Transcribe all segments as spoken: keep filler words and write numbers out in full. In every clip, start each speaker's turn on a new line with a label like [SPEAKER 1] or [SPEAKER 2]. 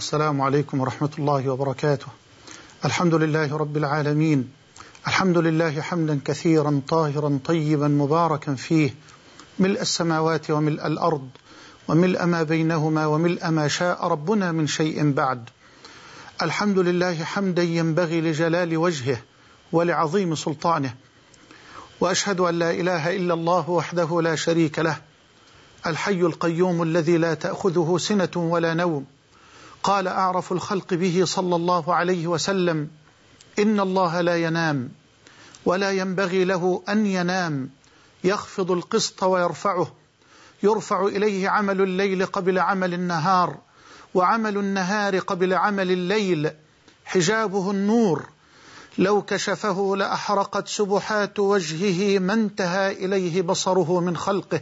[SPEAKER 1] السلام عليكم ورحمة الله وبركاته. الحمد لله رب العالمين، الحمد لله حمدا كثيرا طاهرا طيبا مباركا فيه، ملء السماوات وملء الأرض وملء ما بينهما وملء ما شاء ربنا من شيء بعد. الحمد لله حمدا ينبغي لجلال وجهه ولعظيم سلطانه، وأشهد أن لا إله إلا الله وحده لا شريك له، الحي القيوم الذي لا تأخذه سنة ولا نوم. قال أعرف الخلق به صلى الله عليه وسلم: إن الله لا ينام ولا ينبغي له أن ينام، يخفض القسط ويرفعه، يرفع إليه عمل الليل قبل عمل النهار، وعمل النهار قبل عمل الليل، حجابه النور، لو كشفه لأحرقت سبحات وجهه ما انتهى إليه بصره من خلقه.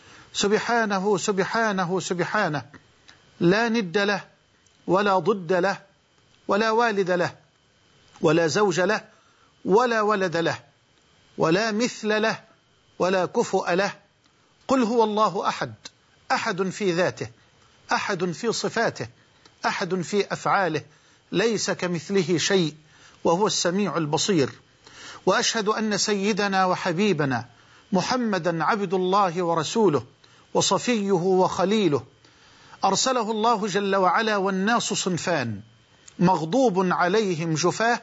[SPEAKER 1] سبحانه سبحانه سبحانه، لا ند له ولا ضد له ولا والد له ولا زوج له ولا ولد له ولا مثل له ولا كفؤ له. قل هو الله أحد، أحد في ذاته، أحد في صفاته، أحد في أفعاله، ليس كمثله شيء وهو السميع البصير. وأشهد أن سيدنا وحبيبنا محمدا عبد الله ورسوله وصفيه وخليله، أرسله الله جل وعلا والناس صنفان: مغضوب عليهم جفاه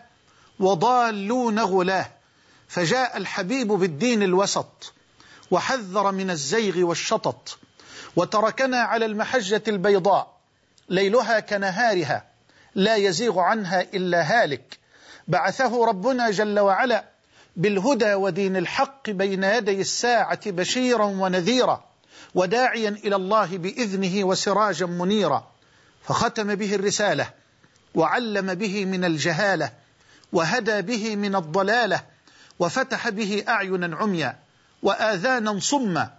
[SPEAKER 1] وضالون غلاه. فجاء الحبيب بالدين الوسط وحذر من الزيغ والشطط، وتركنا على المحجة البيضاء ليلها كنهارها لا يزيغ عنها إلا هالك. بعثه ربنا جل وعلا بالهدى ودين الحق بين يدي الساعة بشيرا ونذيرا، وداعيا إلى الله بإذنه وسراجا منيرا. فختم به الرسالة، وعلم به من الجهالة، وهدى به من الضلالة، وفتح به أعينا عميا وآذانا صما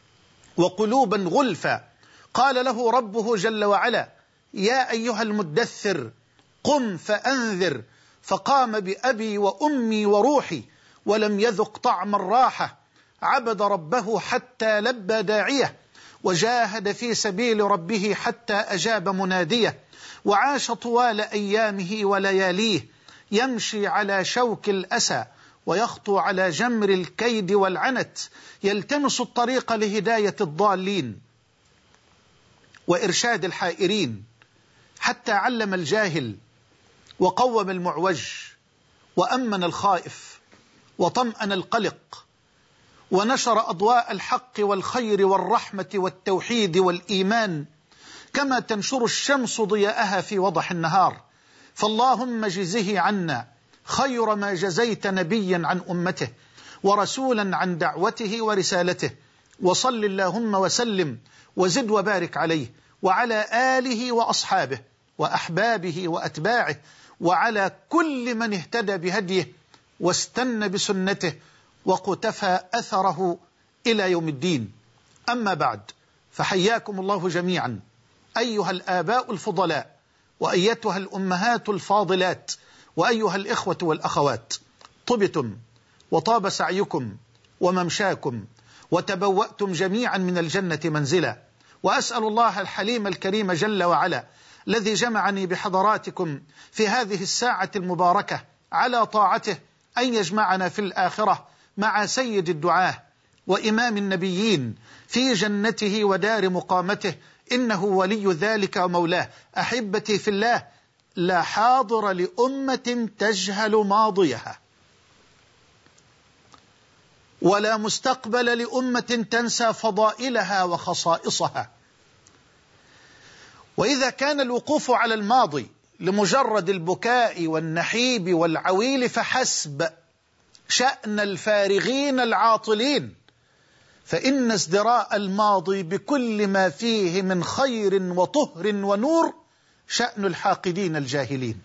[SPEAKER 1] وقلوبا غلفا. قال له ربه جل وعلا: يا أيها المدثر قم فأنذر. فقام بأبي وأمي وروحي ولم يذق طعم الراحة، عبد ربه حتى لبى داعيه، وجاهد في سبيل ربه حتى أجاب مناديه، وعاش طوال أيامه ولياليه يمشي على شوك الأسى ويخطو على جمر الكيد والعنت، يلتمس الطريق لهداية الضالين وإرشاد الحائرين، حتى علم الجاهل وقوم المعوج وأمن الخائف وطمأن القلق، ونشر أضواء الحق والخير والرحمة والتوحيد والإيمان كما تنشر الشمس ضياءها في وضح النهار. فاللهم جزه عنا خير ما جزيت نبيا عن أمته ورسولا عن دعوته ورسالته، وصل اللهم وسلم وزد وبارك عليه وعلى آله وأصحابه وأحبابه وأتباعه، وعلى كل من اهتدى بهديه واستنى بسنته وقتفى أثره إلى يوم الدين. أما بعد، فحياكم الله جميعا أيها الآباء الفضلاء، وأيتها الأمهات الفاضلات، وأيها الإخوة والأخوات. طبتم وطاب سعيكم وممشاكم، وتبوأتم جميعا من الجنة منزلا. وأسأل الله الحليم الكريم جل وعلا الذي جمعني بحضراتكم في هذه الساعة المباركة على طاعته أن يجمعنا في الآخرة مع سيد الدعاة وإمام النبيين في جنته ودار مقامته، إنه ولي ذلك ومولاه. أحبتي في الله، لا حاضر لأمة تجهل ماضيها، ولا مستقبل لأمة تنسى فضائلها وخصائصها. وإذا كان الوقوف على الماضي لمجرد البكاء والنحيب والعويل فحسب شأن الفارغين العاطلين، فإن ازدراء الماضي بكل ما فيه من خير وطهر ونور شأن الحاقدين الجاهلين.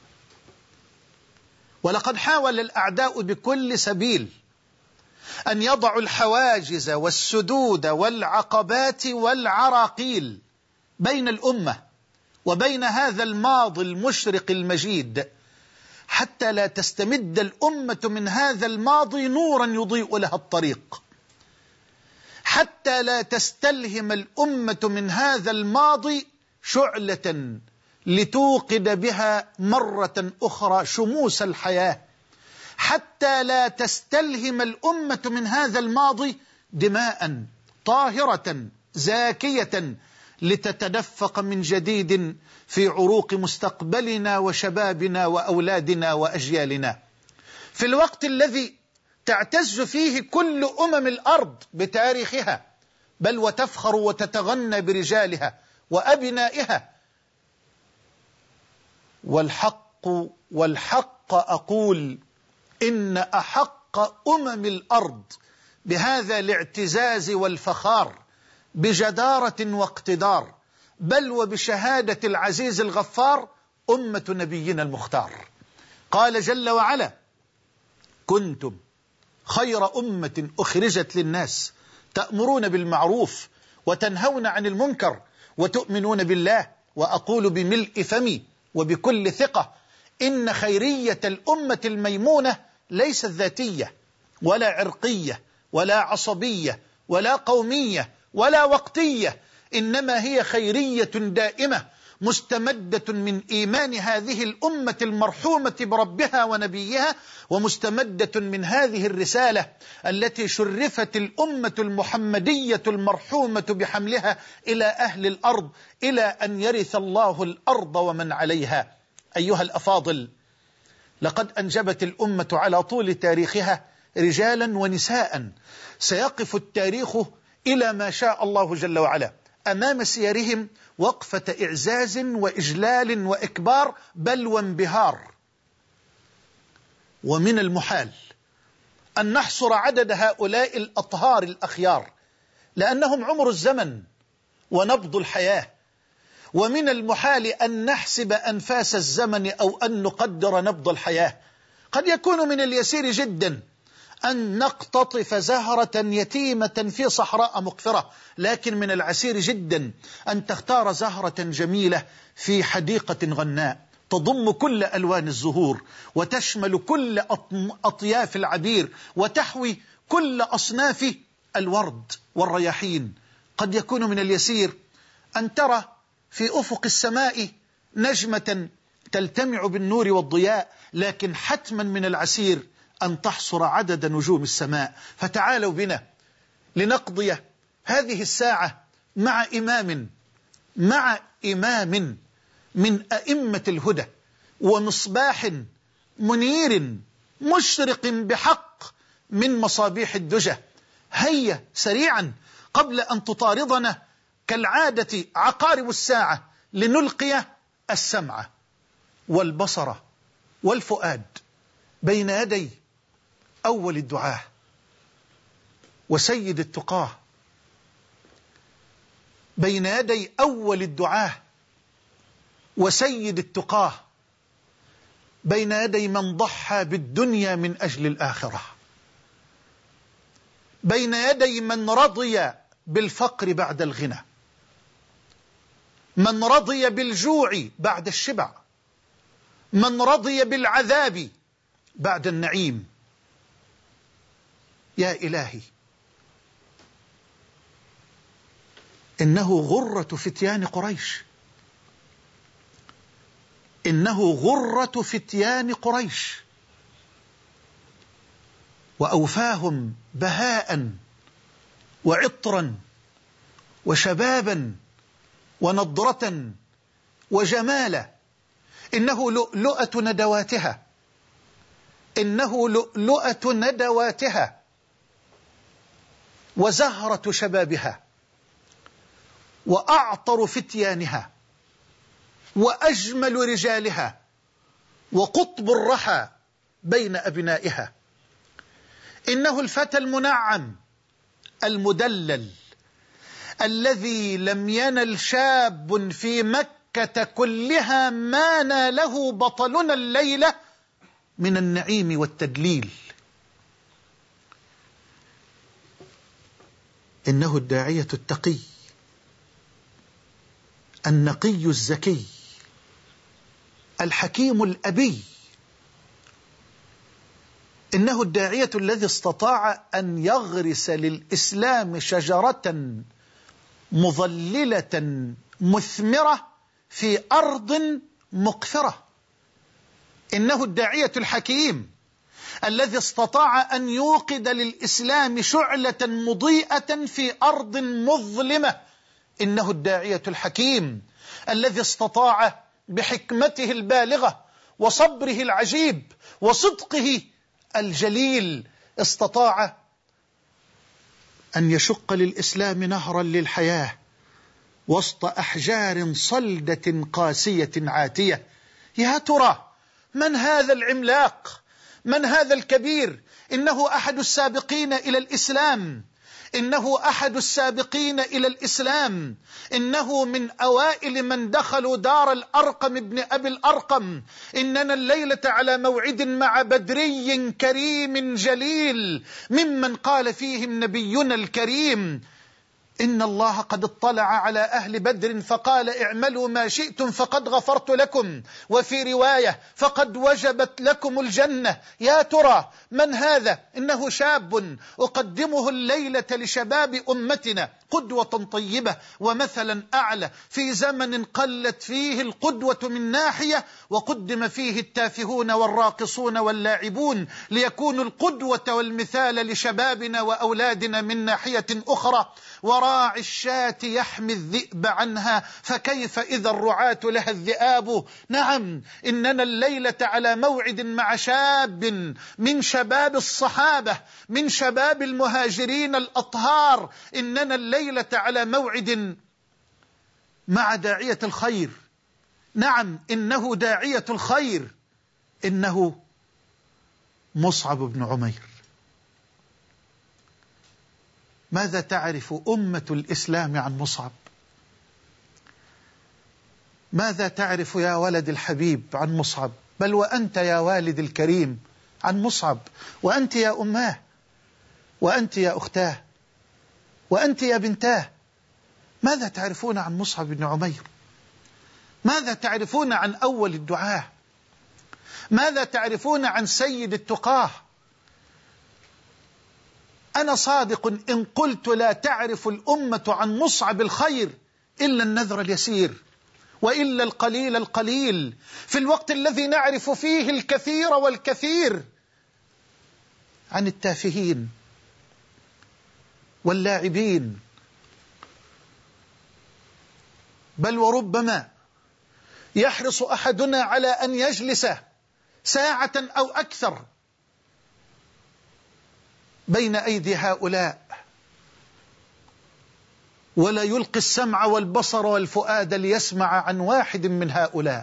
[SPEAKER 1] ولقد حاول الأعداء بكل سبيل أن يضعوا الحواجز والسدود والعقبات والعراقيل بين الأمة وبين هذا الماضي المشرق المجيد، حتى لا تستمد الأمة من هذا الماضي نورا يضيء لها الطريق، حتى لا تستلهم الأمة من هذا الماضي شعلة لتوقد بها مرة أخرى شموس الحياة، حتى لا تستلهم الأمة من هذا الماضي دماء طاهرة زاكية لتتدفق من جديد في عروق مستقبلنا وشبابنا وأولادنا وأجيالنا، في الوقت الذي تعتز فيه كل أمم الأرض بتاريخها، بل وتفخر وتتغنى برجالها وأبنائها. والحق والحق أقول إن أحق أمم الأرض بهذا الاعتزاز والفخار بجدارة واقتدار، بل وبشهادة العزيز الغفار، أمة نبينا المختار. قال جل وعلا: كنتم خير أمة أخرجت للناس تأمرون بالمعروف وتنهون عن المنكر وتؤمنون بالله. وأقول بملء فمي وبكل ثقة إن خيرية الأمة الميمونة ليست ذاتية ولا عرقية ولا عصبية ولا قومية ولا وقتية، إنما هي خيرية دائمة مستمدة من إيمان هذه الأمة المرحومة بربها ونبيها، ومستمدة من هذه الرسالة التي شرفت الأمة المحمدية المرحومة بحملها إلى أهل الأرض، إلى أن يرث الله الأرض ومن عليها. أيها الأفاضل، لقد أنجبت الأمة على طول تاريخها رجالا ونساء سيقف التاريخ إلى ما شاء الله جل وعلا أمام سيرهم وقفة إعزاز وإجلال وإكبار، بل وانبهار. ومن المحال أن نحصر عدد هؤلاء الأطهار الأخيار، لأنهم عمر الزمن ونبض الحياة، ومن المحال أن نحسب أنفاس الزمن أو أن نقدر نبض الحياة. قد يكون من اليسير جدا أن نقتطف زهرة يتيمة في صحراء مقفرة، لكن من العسير جدا أن تختار زهرة جميلة في حديقة غناء تضم كل ألوان الزهور وتشمل كل أطياف العبير وتحوي كل أصناف الورد والرياحين. قد يكون من اليسير أن ترى في أفق السماء نجمة تلتمع بالنور والضياء، لكن حتما من العسير أن تحصر عدد نجوم السماء. فتعالوا بنا لنقضي هذه الساعة مع إمام مع إمام من أئمة الهدى ومصباح منير مشرق بحق من مصابيح الدجى. هيا سريعا قبل أن تطاردنا كالعادة عقارب الساعة لنلقي السمع والبصر والفؤاد بين يدي أول الدعاة وسيد التقاه، بين يدي أول الدعاة وسيد التقاه، بين يدي من ضحى بالدنيا من أجل الآخرة، بين يدي من رضي بالفقر بعد الغنى، من رضي بالجوع بعد الشبع، من رضي بالعذاب بعد النعيم. يا إلهي، إنه غرة فتيان قريش، إنه غرة فتيان قريش، وأوفاهم بهاء وعطرا وشبابا ونضرة وجمالا. إنه لؤلؤة ندواتها، إنه لؤلؤة ندواتها وزهرة شبابها وأعطر فتيانها وأجمل رجالها وقطب الرحى بين أبنائها. إنه الفتى المنعم المدلل الذي لم ينل شاب في مكة كلها ما ناله بطلنا الليلة من النعيم والتدليل. إنه الداعية التقي النقي الزكي الحكيم الأبي. إنه الداعية الذي استطاع أن يغرس للإسلام شجرة مظللة مثمرة في أرض مقفرة. إنه الداعية الحكيم الذي استطاع أن يوقد للإسلام شعلة مضيئة في أرض مظلمة. إنه الداعية الحكيم الذي استطاع بحكمته البالغة وصبره العجيب وصدقه الجليل استطاع أن يشق للإسلام نهرا للحياة وسط أحجار صلدة قاسية عاتية. يا ترى من هذا العملاق؟ من هذا الكبير؟ إنه أحد السابقين إلى الإسلام، إنه أحد السابقين إلى الإسلام، إنه من أوائل من دخلوا دار الأرقم ابن أبي الأرقم. إننا الليلة على موعد مع بدري كريم جليل ممن قال فيهم نبينا الكريم: إن الله قد اطلع على أهل بدر فقال اعملوا ما شئتم فقد غفرت لكم، وفي رواية فقد وجبت لكم الجنة. يا ترى من هذا؟ إنه شاب أقدمه الليلة لشباب أمتنا قدوة طيبة ومثلا أعلى في زمن قلت فيه القدوة من ناحية وقدم فيه التافهون والراقصون واللاعبون، ليكونوا القدوة والمثال لشبابنا وأولادنا من ناحية أخرى. وراعي الشاة يحمي الذئب عنها فكيف إذا الرعاة لها الذئاب. نعم، إننا الليلة على موعد مع شاب من شباب الصحابة، من شباب المهاجرين الأطهار. إننا الليلة على موعد مع داعية الخير. نعم، إنه داعية الخير، إنه مصعب بن عمير. ماذا تعرف أمة الإسلام عن مصعب؟ ماذا تعرف يا ولد الحبيب عن مصعب؟ بل وأنت يا والد الكريم عن مصعب، وأنت يا أماه، وأنت يا أختاه، وأنت يا بنتاه. ماذا تعرفون عن مصعب بن عمير؟ ماذا تعرفون عن أول الدعاة؟ ماذا تعرفون عن سيد التقاه؟ أنا صادق إن قلت لا تعرف الأمة عن مصعب الخير إلا النذر اليسير وإلا القليل القليل، في الوقت الذي نعرف فيه الكثير والكثير عن التافهين واللاعبين. بل وربما يحرص أحدنا على أن يجلس ساعة أو أكثر بين أيدي هؤلاء ولا يلقي السمع والبصر والفؤاد ليسمع عن واحد من هؤلاء.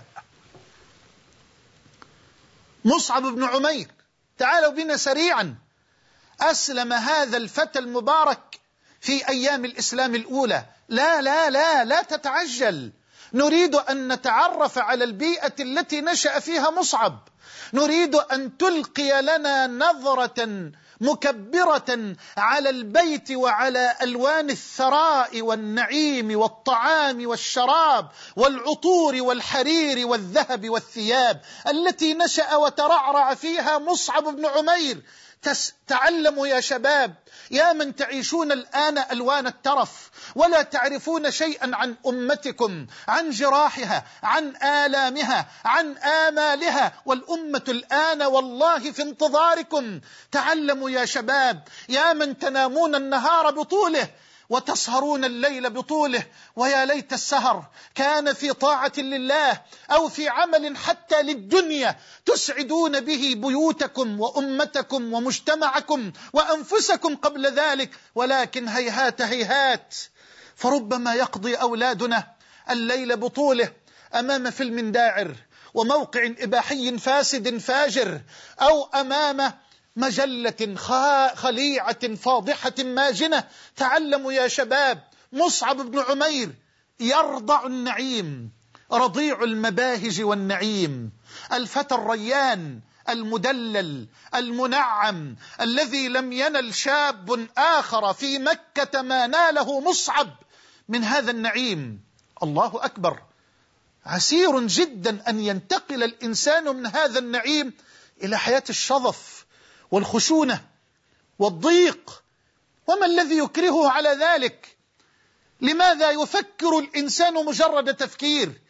[SPEAKER 1] مصعب بن عمير، تعالوا بنا سريعا. أسلم هذا الفتى المبارك في أيام الإسلام الأولى. لا لا لا لا تتعجل، نريد أن نتعرف على البيئة التي نشأ فيها مصعب. نريد أن تلقي لنا نظرة مكبرة على البيت وعلى ألوان الثراء والنعيم والطعام والشراب والعطور والحرير والذهب والثياب التي نشأ وترعرع فيها مصعب بن عمير. تعلموا يا شباب، يا من تعيشون الآن ألوان الترف ولا تعرفون شيئا عن أمتكم، عن جراحها، عن آلامها، عن آمالها، والأمة الآن والله في انتظاركم. تعلموا يا شباب، يا من تنامون النهار بطوله وتسهرون الليل بطوله، ويا ليت السهر كان في طاعة لله أو في عمل حتى للدنيا تسعدون به بيوتكم وأمتكم ومجتمعكم وأنفسكم قبل ذلك. ولكن هيهات هيهات، فربما يقضي أولادنا الليل بطوله أمام فيلم داعر وموقع إباحي فاسد فاجر، أو أمام مجلة خليعة فاضحة ماجنة. تعلموا يا شباب، مصعب بن عمير يرضع النعيم، رضيع المباهج والنعيم، الفتى الريان المدلل المنعم الذي لم ينل شاب آخر في مكة ما ناله مصعب من هذا النعيم. الله أكبر، عسير جدا أن ينتقل الإنسان من هذا النعيم إلى حياة الشظف والخشونة والضيق. وما الذي يكرهه على ذلك؟ لماذا يفكر الإنسان مجرد تفكير؟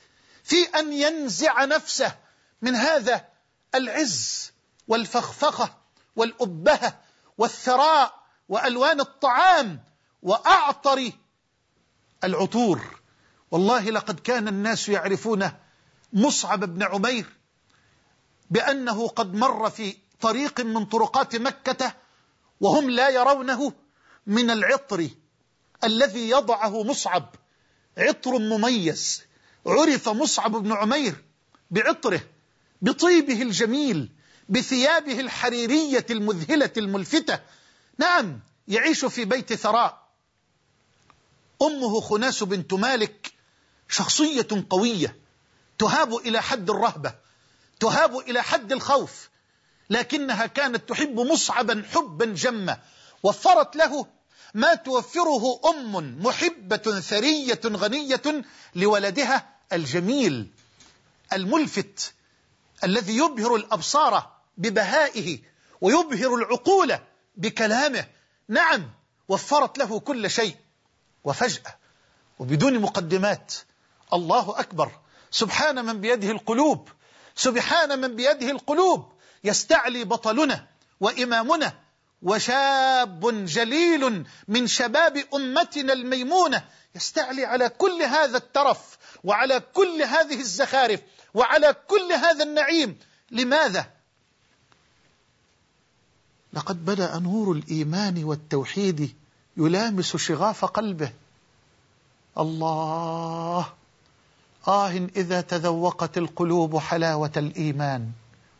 [SPEAKER 1] في أن ينزع نفسه من هذا العز والفخفخة والأبهة والثراء وألوان الطعام وأعطر العطور. والله لقد كان الناس يعرفون مصعب بن عمير بأنه قد مر في طريق من طرقات مكة وهم لا يرونه من العطر الذي يضعه مصعب، عطر مميز. عرف مصعب بن عمير بعطره، بطيبه الجميل، بثيابه الحريرية المذهلة الملفتة. نعم، يعيش في بيت ثراء. أمه خناس بنت مالك شخصية قوية تهاب إلى حد الرهبة، تهاب إلى حد الخوف، لكنها كانت تحب مصعبا حبا جما، وفرت له ما توفره أم محبة ثرية غنية لولدها الجميل الملفت الذي يبهر الأبصار ببهائه ويبهر العقول بكلامه. نعم، وفرت له كل شيء، وفجأة وبدون مقدمات، الله أكبر، سبحان من بيده القلوب، سبحان من بيده القلوب، يستعلي بطلنا وإمامنا وشاب جليل من شباب أمتنا الميمونة، يستعلي على كل هذا الترف وعلى كل هذه الزخارف وعلى كل هذا النعيم. لماذا؟ لقد بدأ نور الإيمان والتوحيد يلامس شغاف قلبه. الله، آه إذا تذوقت القلوب حلاوة الإيمان.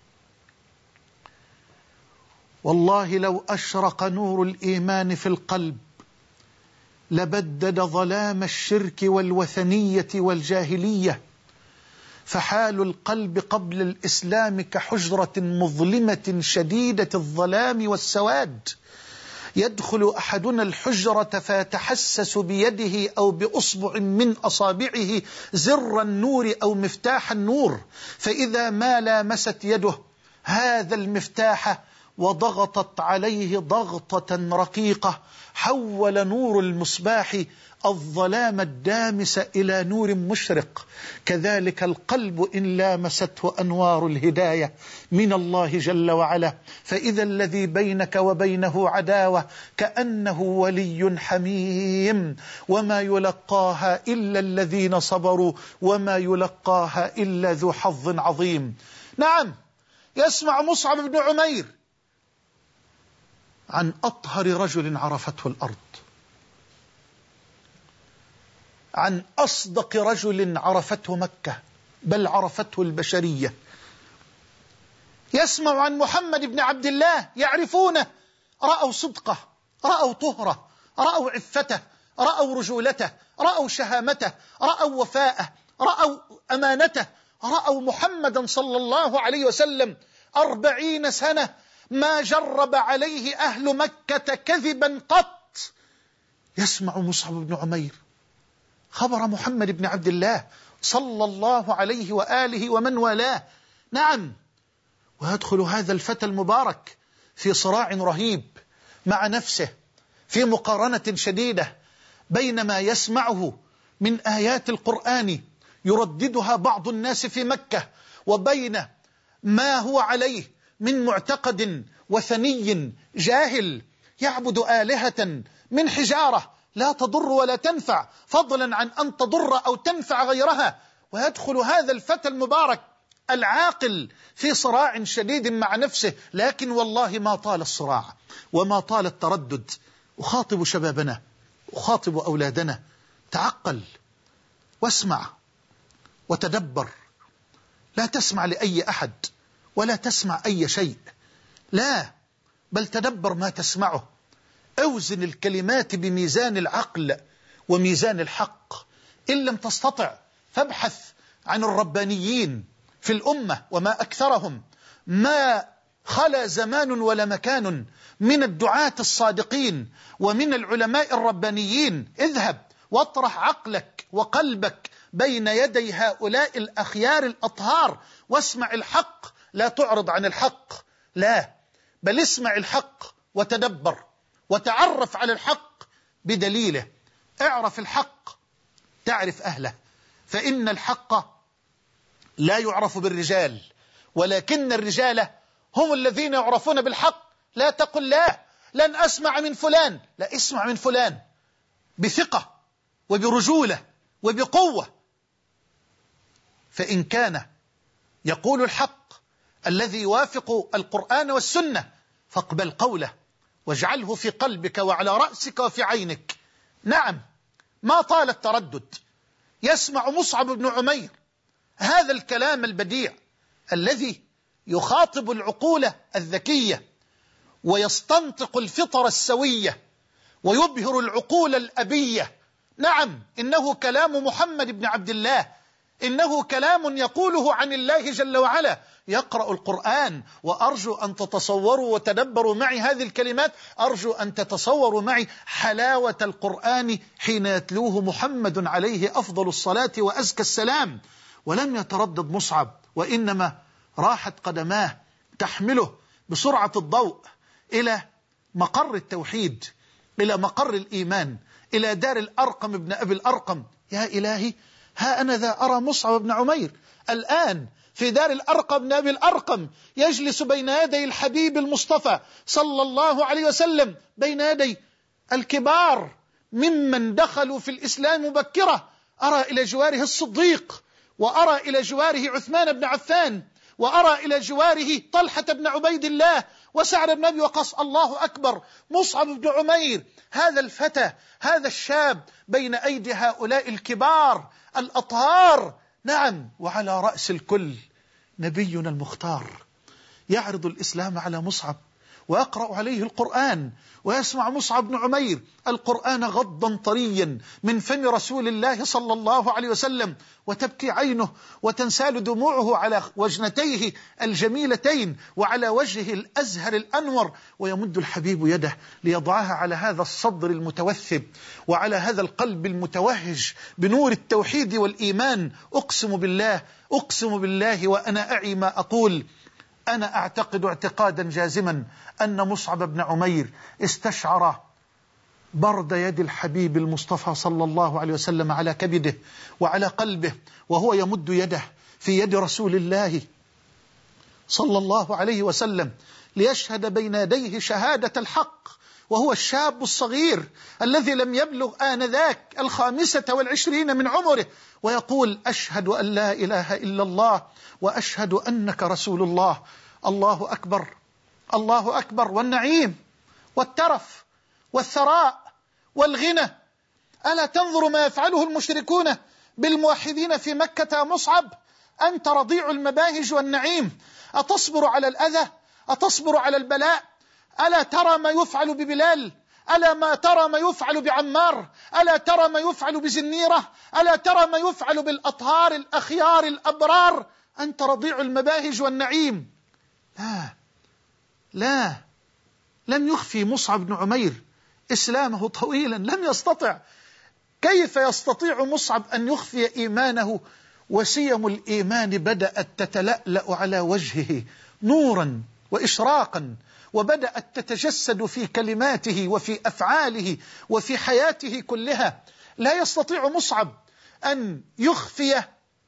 [SPEAKER 1] والله لو أشرق نور الإيمان في القلب لبدد ظلام الشرك والوثنية والجاهلية. فحال القلب قبل الإسلام كحجرة مظلمة شديدة الظلام والسواد، يدخل أحدنا الحجرة فيتحسس بيده أو بأصبع من أصابعه زر النور أو مفتاح النور، فإذا ما لامست يده هذا المفتاح وضغطت عليه ضغطة رقيقة حول نور المصباح الظلام الدامس إلى نور مشرق. كذلك القلب إن لامسته أنوار الهداية من الله جل وعلا، فإذا الذي بينك وبينه عداوة كأنه ولي حميم، وما يلقاها إلا الذين صبروا وما يلقاها إلا ذو حظ عظيم. نعم، يسمع مصعب بن عمير عن أطهر رجل عرفته الأرض، عن أصدق رجل عرفته مكة بل عرفته البشرية. يسمع عن محمد بن عبد الله، يعرفونه، رأوا صدقه، رأوا طهره، رأوا عفته، رأوا رجولته، رأوا شهامته، رأوا وفاءه، رأوا أمانته، رأوا محمدا صلى الله عليه وسلم أربعين سنة ما جرب عليه أهل مكة كذبا قط. يسمع مصعب بن عمير خبر محمد بن عبد الله صلى الله عليه وآله ومن والاه. نعم، ويدخل هذا الفتى المبارك في صراع رهيب مع نفسه، في مقارنة شديدة بين ما يسمعه من آيات القرآن يرددها بعض الناس في مكة وبين ما هو عليه من معتقد وثني جاهل يعبد آلهة من حجارة لا تضر ولا تنفع، فضلا عن أن تضر أو تنفع غيرها. ويدخل هذا الفتى المبارك العاقل في صراع شديد مع نفسه، لكن والله ما طال الصراع وما طال التردد. أخاطب شبابنا، أخاطب أولادنا، تعقل واسمع وتدبر، لا تسمع لأي أحد ولا تسمع أي شيء، لا، بل تدبر ما تسمعه، أوزن الكلمات بميزان العقل وميزان الحق. إن لم تستطع فابحث عن الربانيين في الأمة وما أكثرهم، ما خلا زمان ولا مكان من الدعاة الصادقين ومن العلماء الربانيين. اذهب واطرح عقلك وقلبك بين يدي هؤلاء الأخيار الأطهار واسمع الحق، لا تعرض عن الحق، لا، بل اسمع الحق وتدبر وتعرف على الحق بدليله. اعرف الحق تعرف أهله، فإن الحق لا يعرف بالرجال، ولكن الرجال هم الذين يعرفون بالحق. لا تقل لا لن أسمع من فلان، لا، اسمع من فلان بثقة وبرجولة وبقوة، فإن كان يقول الحق الذي يوافق القرآن والسنة فاقبل قوله واجعله في قلبك وعلى رأسك وفي عينك. نعم، ما طال التردد، يسمع مصعب بن عمير هذا الكلام البديع الذي يخاطب العقول الذكية ويستنطق الفطر السوية ويبهر العقول الأبية. نعم، إنه كلام محمد بن عبد الله، إنه كلام يقوله عن الله جل وعلا. يقرأ القرآن، وأرجو أن تتصوروا وتدبروا معي هذه الكلمات، أرجو أن تتصوروا معي حلاوة القرآن حين يتلوه محمد عليه أفضل الصلاة وأزكى السلام. ولم يتردد مصعب، وإنما راحت قدماه تحمله بسرعة الضوء إلى مقر التوحيد، إلى مقر الإيمان، إلى دار الأرقم ابن أبي الأرقم. يا إلهي، ها أنا ذا أرى مصعب بن عمير الآن في دار الأرقم بن أبي الأرقم يجلس بين يدي الحبيب المصطفى صلى الله عليه وسلم، بين يدي الكبار ممن دخلوا في الإسلام مبكرة. أرى إلى جواره الصديق، وأرى إلى جواره عثمان بن عفان، وأرى إلى جواره طلحة بن عبيد الله وسعد بن أبي وقاص. الله أكبر، مصعب بن عمير، هذا الفتى، هذا الشاب بين أيدي هؤلاء الكبار الأطهار. نعم، وعلى رأس الكل نبينا المختار يعرض الإسلام على مصعب ويقرأ عليه القرآن، ويسمع مصعب بن عمير القرآن غضا طريا من فم رسول الله صلى الله عليه وسلم، وتبكي عينه وتنسال دموعه على وجنتيه الجميلتين وعلى وجهه الأزهر الأنور، ويمد الحبيب يده ليضعها على هذا الصدر المتوثب وعلى هذا القلب المتوهج بنور التوحيد والإيمان. أقسم بالله، أقسم بالله وأنا أعي ما أقول، أنا أعتقد اعتقادا جازما أن مصعب بن عمير استشعر برد يد الحبيب المصطفى صلى الله عليه وسلم على كبده وعلى قلبه، وهو يمد يده في يد رسول الله صلى الله عليه وسلم ليشهد بين يديه شهادة الحق، وهو الشاب الصغير الذي لم يبلغ آنذاك الخامسة والعشرين من عمره، ويقول: أشهد أن لا إله إلا الله وأشهد أنك رسول الله. الله أكبر، الله أكبر. والنعيم والترف والثراء والغنى، ألا تنظر ما يفعله المشركون بالموحدين في مكة يا مصعب؟ أنت رضيع المباهج والنعيم، أتصبر على الأذى؟ أتصبر على البلاء؟ ألا ترى ما يفعل ببلال؟ ألا ما ترى ما يفعل بعمار؟ ألا ترى ما يفعل بزنيرة؟ ألا ترى ما يفعل بالأطهار الأخيار الأبرار؟ أنت رضيع المباهج والنعيم. لا لا لم يخفي مصعب بن عمير إسلامه طويلا، لم يستطع. كيف يستطيع مصعب أن يخفي إيمانه وسيم الإيمان بدأت تتلألأ على وجهه نورا وإشراقا، وبدأت تتجسد في كلماته وفي أفعاله وفي حياته كلها. لا يستطيع مصعب أن يخفي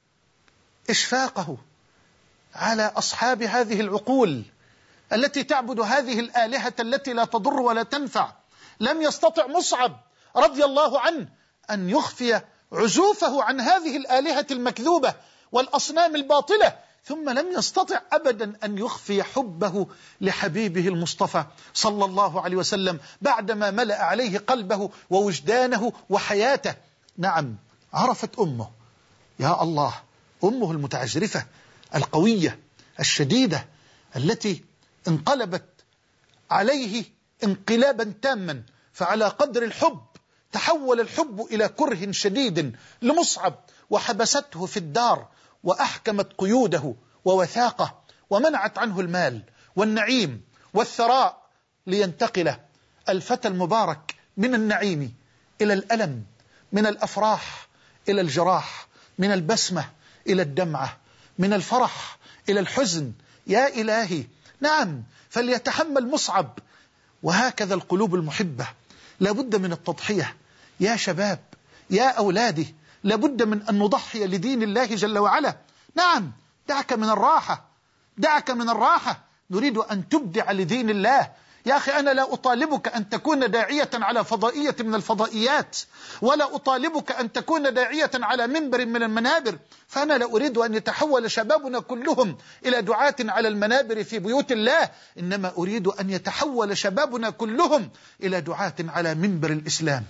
[SPEAKER 1] إشفاقه على أصحاب هذه العقول التي تعبد هذه الآلهة التي لا تضر ولا تنفع. لم يستطع مصعب رضي الله عنه أن يخفي عزوفه عن هذه الآلهة المكذوبة والأصنام الباطلة، ثم لم يستطع أبدا أن يخفي حبه لحبيبه المصطفى صلى الله عليه وسلم بعدما ملأ عليه قلبه ووجدانه وحياته. نعم، عرفت أمه، يا الله، أمه المتعجرفة القوية الشديدة التي انقلبت عليه انقلابا تاما، فعلى قدر الحب تحول الحب إلى كره شديد لمصعب، وحبسته في الدار وأحكمت قيوده ووثاقه، ومنعت عنه المال والنعيم والثراء لينتقل الفتى المبارك من النعيم إلى الألم، من الأفراح إلى الجراح، من البسمة إلى الدمعة، من الفرح إلى الحزن. يا إلهي، نعم، فليتحمل مصعب. وهكذا القلوب المحبة لابد من التضحية. يا شباب، يا أولادي، لابد من أن نضحي لدين الله جل وعلا. نعم، دعك من الراحة، دعك من الراحة. نريد أن تبدع لدين الله. يا أخي أنا لا أطالبك أن تكون داعية على فضائية من الفضائيات، ولا أطالبك أن تكون داعية على منبر من المنابر، فأنا لا أريد أن يتحول شبابنا كلهم إلى دعاة على المنابر في بيوت الله، إنما أريد أن يتحول شبابنا كلهم إلى دعاة على منبر الإسلام،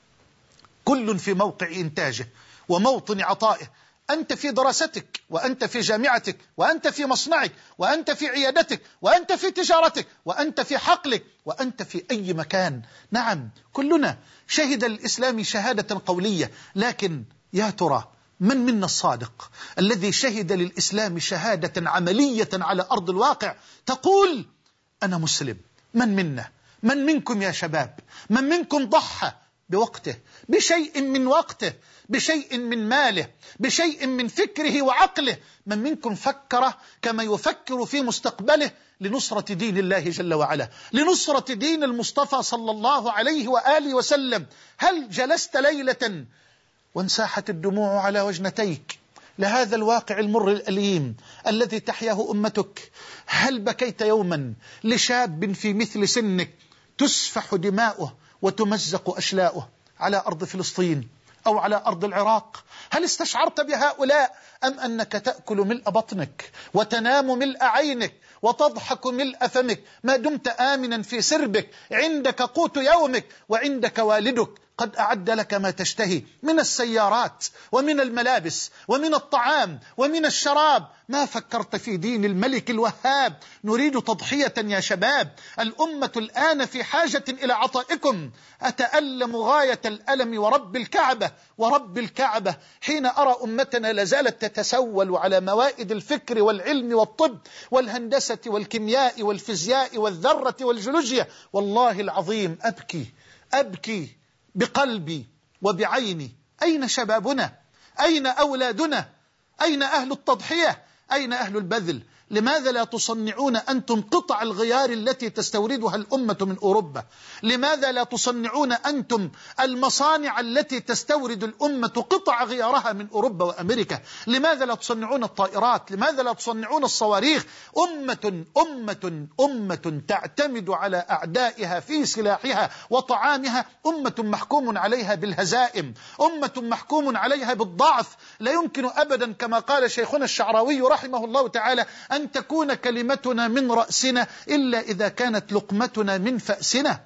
[SPEAKER 1] كل في موقع إنتاجه وموطن عطائه. أنت في دراستك، وأنت في جامعتك، وأنت في مصنعك، وأنت في عيادتك، وأنت في تجارتك، وأنت في حقلك، وأنت في أي مكان. نعم، كلنا شهد الإسلام شهادة قولية، لكن يا ترى من منا الصادق الذي شهد للإسلام شهادة عملية على أرض الواقع تقول أنا مسلم؟ من منا؟ من منكم يا شباب؟ من منكم ضحى بوقته، بشيء من وقته، بشيء من ماله، بشيء من فكره وعقله؟ من منكم فكر كما يفكر في مستقبله لنصرة دين الله جل وعلا، لنصرة دين المصطفى صلى الله عليه وآله وسلم؟ هل جلست ليلة وانساحت الدموع على وجنتيك لهذا الواقع المر الأليم الذي تحياه أمتك؟ هل بكيت يوما لشاب في مثل سنك تسفح دماؤه وتمزق أشلاؤه على أرض فلسطين أو على أرض العراق؟ هل استشعرت بهؤلاء، أم أنك تأكل ملء بطنك وتنام ملء عينك وتضحك ملء فمك ما دمت آمنا في سربك، عندك قوت يومك وعندك والدك قد أعد لك ما تشتهي من السيارات ومن الملابس ومن الطعام ومن الشراب؟ ما فكرت في دين الملك الوهاب. نريد تضحية يا شباب. الأمة الآن في حاجة إلى عطائكم. أتألم غاية الألم ورب الكعبة، ورب الكعبة حين أرى أمتنا لازالت تتسول على موائد الفكر والعلم والطب والهندسة والكيمياء والفيزياء والذرة والجيولوجيا. والله العظيم أبكي أبكي بقلبي وبعيني. أين شبابنا؟ أين أولادنا؟ أين أهل التضحية؟ أين أهل البذل؟ لماذا لا تصنعون أنتم قطع الغيار التي تستوردها الأمة من أوروبا؟ لماذا لا تصنعون أنتم المصانع التي تستورد الأمة قطع غيارها من أوروبا وأمريكا؟ لماذا لا تصنعون الطائرات؟ لماذا لا تصنعون الصواريخ؟ أمة أمة أمة تعتمد على أعدائها في سلاحها وطعامها، أمة محكوم عليها بالهزائم، أمة محكوم عليها بالضعف. لا يمكن أبدا كما قال شيخنا الشعراوي رحمه الله تعالى أن تكون كلمتنا من رأسنا إلا إذا كانت لقمتنا من فأسنا.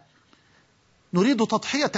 [SPEAKER 1] نريد تضحية.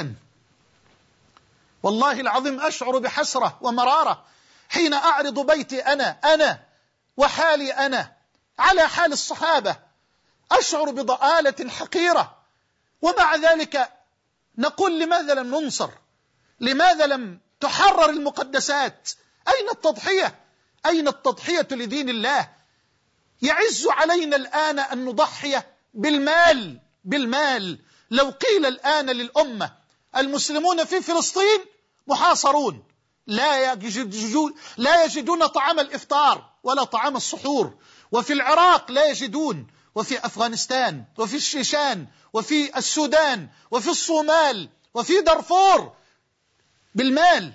[SPEAKER 1] والله العظيم أشعر بحسرة ومرارة حين أعرض بيتي أنا أنا وحالي أنا على حال الصحابة، أشعر بضآلة حقيرة، ومع ذلك نقول لماذا لم ننصر؟ لماذا لم تحرر المقدسات؟ أين التضحية؟ أين التضحية لدين الله؟ يعز علينا الآن أن نضحي بالمال بالمال. لو قيل الآن للأمة المسلمون في فلسطين محاصرون، لا يجدون, لا يجدون طعام الإفطار ولا طعام السحور، وفي العراق لا يجدون، وفي أفغانستان وفي الشيشان وفي السودان وفي الصومال وفي دارفور، بالمال.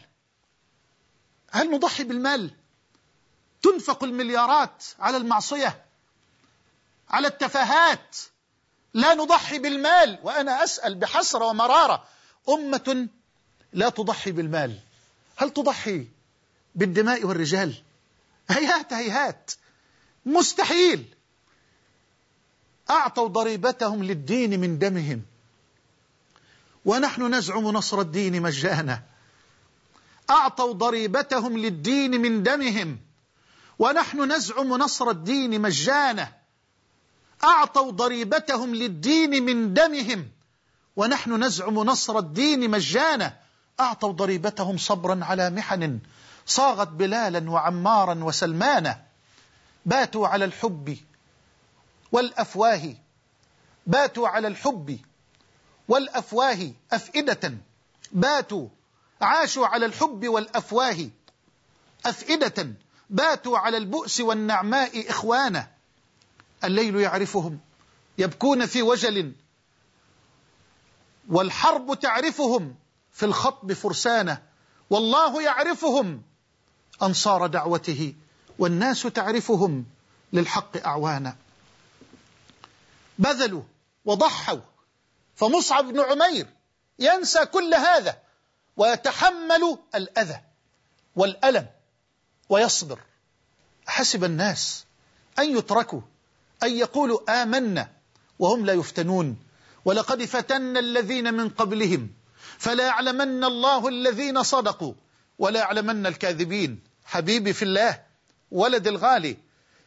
[SPEAKER 1] هل نضحي بالمال؟ تنفق المليارات على المعصية، على التفاهات، لا نضحي بالمال. وأنا أسأل بحسرة ومرارة، أمة لا تضحي بالمال، هل تضحي بالدماء والرجال؟ هيهات هيهات، مستحيل. أعطوا ضريبتهم للدين من دمهم، ونحن نزعم نصر الدين مجانا. أعطوا ضريبتهم للدين من دمهم، ونحن نزعم نصر الدين مجانا. أعطوا ضريبتهم للدين من دمهم، ونحن نزعم نصر الدين مجانا. أعطوا ضريبتهم صبرا على محن صاغت بلالا وعمارا وسلمانا. باتوا على الحب والأفواه، باتوا على الحب والأفواه أفئدة، باتوا عاشوا على الحب والأفواه أفئدة، باتوا على البؤس والنعماء إخوانا. الليل يعرفهم يبكون في وجل، والحرب تعرفهم في الخطب فرسانا. والله يعرفهم أنصار دعوته والناس تعرفهم للحق أعوانا، بذلوا وضحوا، فمصعب بن عمير ينسى كل هذا ويتحمل الأذى والألم ويصبر. حسب الناس أن يتركوا أن يقولوا آمنا وهم لا يفتنون؟ ولقد فتنا الذين من قبلهم فلا يعلمن الله الذين صدقوا ولا يعلمن الكاذبين. حبيبي في الله، ولد الغالي،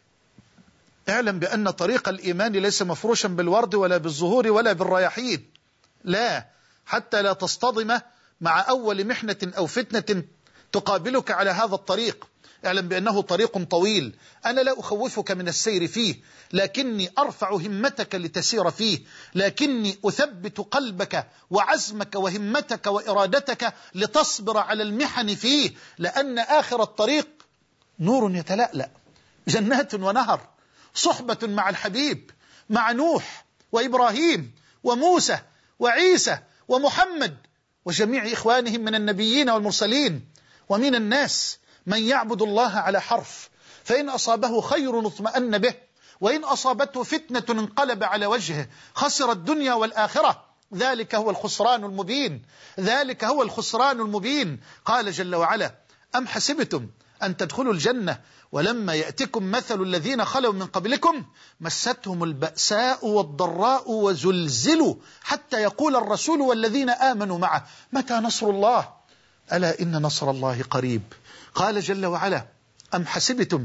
[SPEAKER 1] اعلم بأن طريق الإيمان ليس مفروشا بالورد ولا بالزهور ولا بالرياحين، لا، حتى لا تصطدم مع أول محنة أو فتنة تقابلك على هذا الطريق. اعلم بأنه طريق طويل، أنا لا أخوفك من السير فيه، لكني أرفع همتك لتسير فيه، لكني أثبت قلبك وعزمك وهمتك وإرادتك لتصبر على المحن فيه، لأن آخر الطريق نور يتلألأ، جنات ونهر، صحبة مع الحبيب، مع نوح وإبراهيم وموسى وعيسى ومحمد وجميع إخوانهم من النبيين والمرسلين. ومن الناس من يعبد الله على حرف، فإن أصابه خير اطمأن به، وإن أصابته فتنة انقلب على وجهه، خسر الدنيا والآخرة. ذلك هو الخسران المبين، ذلك هو الخسران المبين. قال جل وعلا: أم حسبتم أن تدخلوا الجنة ولما يأتكم مثل الذين خلوا من قبلكم مستهم البأساء والضراء وزلزلوا حتى يقول الرسول والذين آمنوا معه متى نصر الله ألا إن نصر الله قريب. قال جل وعلا: أم حسبتم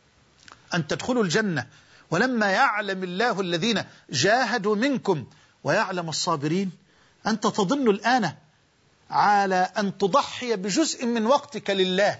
[SPEAKER 1] أن تدخلوا الجنة ولما يعلم الله الذين جاهدوا منكم ويعلم الصابرين. أنت تظن الآن على أن تضحي بجزء من وقتك لله،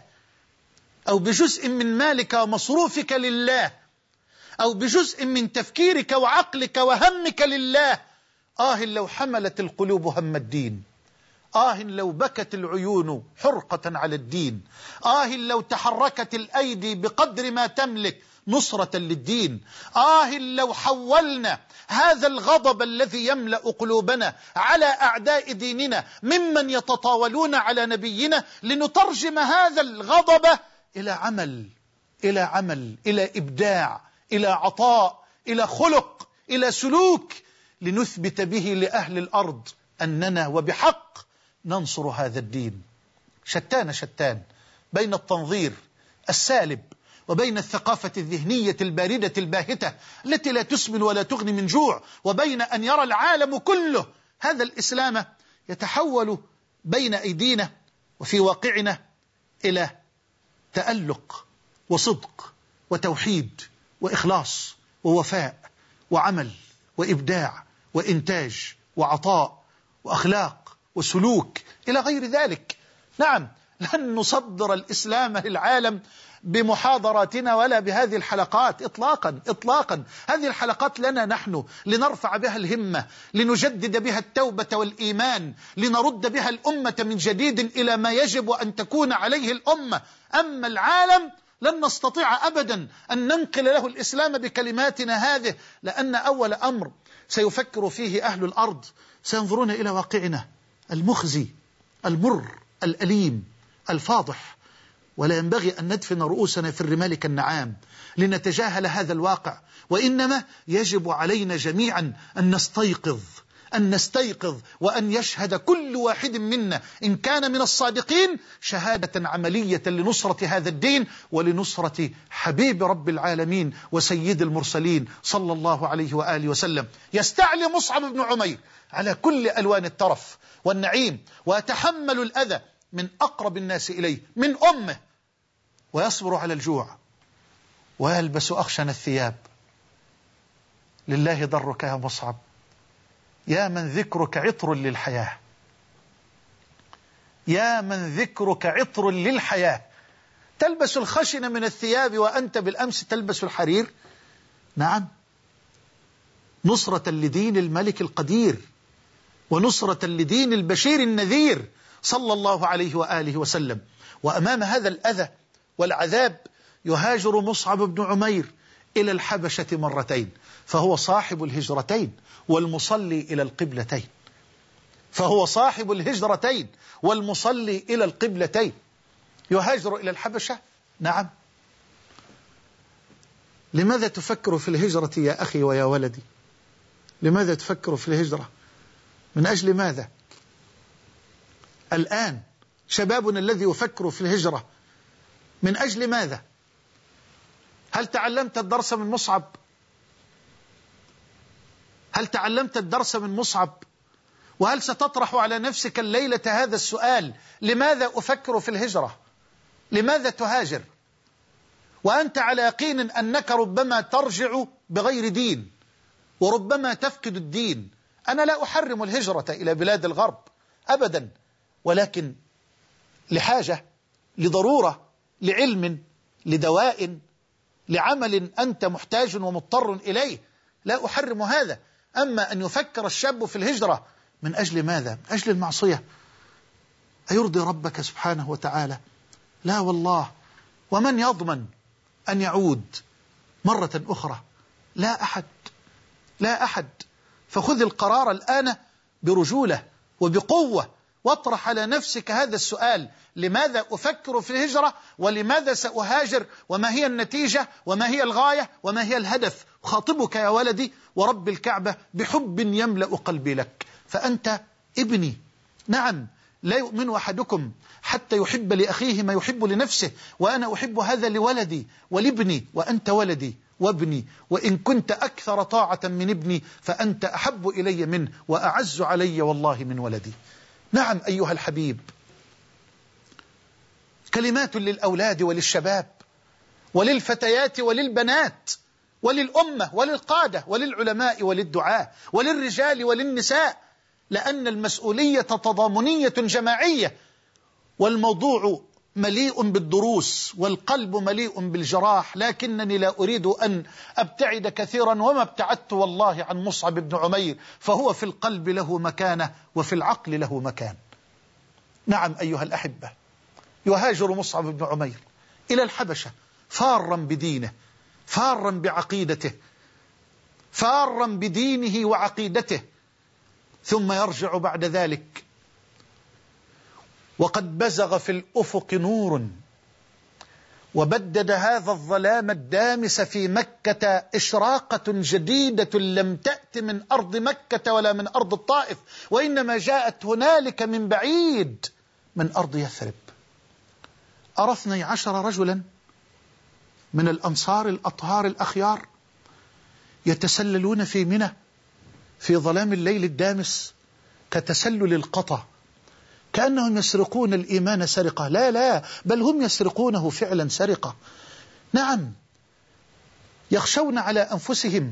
[SPEAKER 1] أو بجزء من مالك ومصروفك لله، أو بجزء من تفكيرك وعقلك وهمك لله. آه لو حملت القلوب هم الدين، آه لو بكت العيون حرقة على الدين، آه لو تحركت الأيدي بقدر ما تملك نصرة للدين، آه لو حولنا هذا الغضب الذي يملأ قلوبنا على أعداء ديننا ممن يتطاولون على نبينا لنترجم هذا الغضب إلى عمل، إلى عمل، إلى إبداع، إلى عطاء، إلى خلق، إلى سلوك، لنثبت به لأهل الأرض أننا وبحق ننصر هذا الدين. شتان شتان بين التنظير السالب وبين الثقافة الذهنية الباردة الباهتة التي لا تسمن ولا تغني من جوع، وبين أن يرى العالم كله هذا الإسلام يتحول بين أيدينا وفي واقعنا إلى تألق وصدق وتوحيد وإخلاص ووفاء وعمل وإبداع وإنتاج وعطاء وأخلاق وسلوك إلى غير ذلك. نعم، لن نصدر الإسلام للعالم بمحاضراتنا ولا بهذه الحلقات إطلاقا إطلاقا. هذه الحلقات لنا نحن لنرفع بها الهمة، لنجدد بها التوبة والإيمان، لنرد بها الأمة من جديد إلى ما يجب أن تكون عليه الأمة. أما العالم لن نستطيع أبدا أن ننقل له الإسلام بكلماتنا هذه، لأن أول أمر سيفكر فيه أهل الأرض سينظرون إلى واقعنا المخزي المر الأليم الفاضح، ولا ينبغي أن ندفن رؤوسنا في الرمال كالنعام لنتجاهل هذا الواقع، وإنما يجب علينا جميعا أن نستيقظ أن نستيقظ وأن يشهد كل واحد منا إن كان من الصادقين شهادة عملية لنصرة هذا الدين ولنصرة حبيب رب العالمين وسيد المرسلين صلى الله عليه وآله وسلم. يستعلي مصعب بن عمير على كل ألوان الترف والنعيم ويتحمل الأذى من أقرب الناس إليه من أمه، ويصبر على الجوع ويلبس أخشن الثياب. لله ضرك يا مصعب، يا من ذكرك عطر للحياة، يا من ذكرك عطر للحياة. تلبس الخشن من الثياب وأنت بالأمس تلبس الحرير. نعم، نصرة لدين الملك القدير ونصرة لدين البشير النذير صلى الله عليه وآله وسلم. وأمام هذا الأذى والعذاب يهاجر مصعب بن عمير إلى الحبشة مرتين، فهو صاحب الهجرتين والمصلي إلى القبلتين، فهو صاحب الهجرتين والمصلي إلى القبلتين. يهاجر إلى الحبشة، نعم، لماذا تفكر في الهجرة يا أخي ويا ولدي؟ لماذا تفكر في الهجرة؟ من أجل ماذا؟ الآن شبابنا الذي يفكر في الهجرة من أجل ماذا؟ هل تعلمت الدرس من مصعب؟ هل تعلمت الدرس من مصعب؟ وهل ستطرح على نفسك الليلة هذا السؤال: لماذا أفكر في الهجرة؟ لماذا تهاجر وأنت على يقين أنك ربما ترجع بغير دين وربما تفقد الدين؟ أنا لا أحرم الهجرة إلى بلاد الغرب أبدا، ولكن لحاجة، لضرورة، لعلم، لدواء، لعمل أنت محتاج ومضطر إليه، لا أحرم هذا. أما أن يفكر الشاب في الهجرة من أجل ماذا؟ من أجل المعصية؟ أيرضي ربك سبحانه وتعالى؟ لا والله. ومن يضمن أن يعود مرة أخرى؟ لا أحد، لا أحد. فخذ القرار الآن برجولة وبقوة، واطرح على نفسك هذا السؤال: لماذا أفكر في الهجرة؟ ولماذا سأهاجر؟ وما هي النتيجة؟ وما هي الغاية؟ وما هي الهدف؟ خاطبك يا ولدي ورب الكعبة بحب يملأ قلبي لك، فأنت ابني. نعم، لا يؤمن أحدكم حتى يحب لأخيه ما يحب لنفسه، وأنا أحب هذا لولدي ولابني، وأنت ولدي وابني، وإن كنت أكثر طاعة من ابني فأنت أحب إلي منه وأعز علي والله من ولدي. نعم أيها الحبيب، كلمات للأولاد وللشباب وللفتيات وللبنات وللأمة وللقادة وللعلماء وللدعاة وللرجال وللنساء، لأن المسؤولية تضامنية جماعية، والموضوع مليء بالدروس والقلب مليء بالجراح. لكنني لا أريد أن أبتعد كثيرا، وما ابتعدت والله عن مصعب بن عمير، فهو في القلب له مكانة وفي العقل له مكان. نعم أيها الأحبة، يهاجر مصعب بن عمير إلى الحبشة فارا بدينه، فارا بعقيدته، فارا بدينه وعقيدته، ثم يرجع بعد ذلك وقد بزغ في الأفق نور وبدد هذا الظلام الدامس في مكة إشراقة جديدة لم تأت من أرض مكة ولا من أرض الطائف، وإنما جاءت هنالك من بعيد، من أرض يثرب. أرى اثني عشر رجلا من الأنصار الأطهار الأخيار يتسللون في منى في ظلام الليل الدامس كتسلل القطا، كأنهم يسرقون الإيمان سرقة. لا لا، بل هم يسرقونه فعلا سرقة. نعم، يخشون على أنفسهم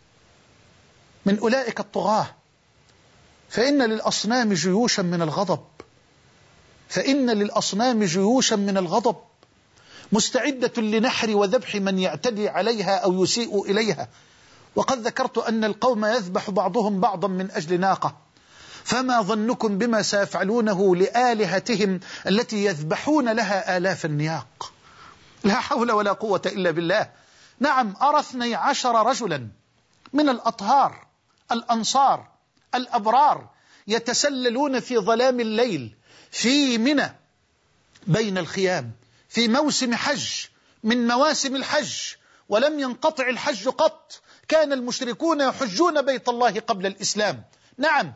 [SPEAKER 1] من أولئك الطغاة، فإن للأصنام جيوشا من الغضب، فإن للأصنام جيوشا من الغضب مستعدة لنحر وذبح من يعتدي عليها أو يسيء إليها. وقد ذكرت أن القوم يذبح بعضهم بعضا من أجل ناقة، فما ظنكم بما سيفعلونه لآلهتهم التي يذبحون لها آلاف النياق؟ لا حول ولا قوة إلا بالله. نعم، أرى اثني عشر رجلا من الأطهار الأنصار الأبرار يتسللون في ظلام الليل في منى بين الخيام في موسم حج من مواسم الحج، ولم ينقطع الحج قط، كان المشركون يحجون بيت الله قبل الإسلام. نعم،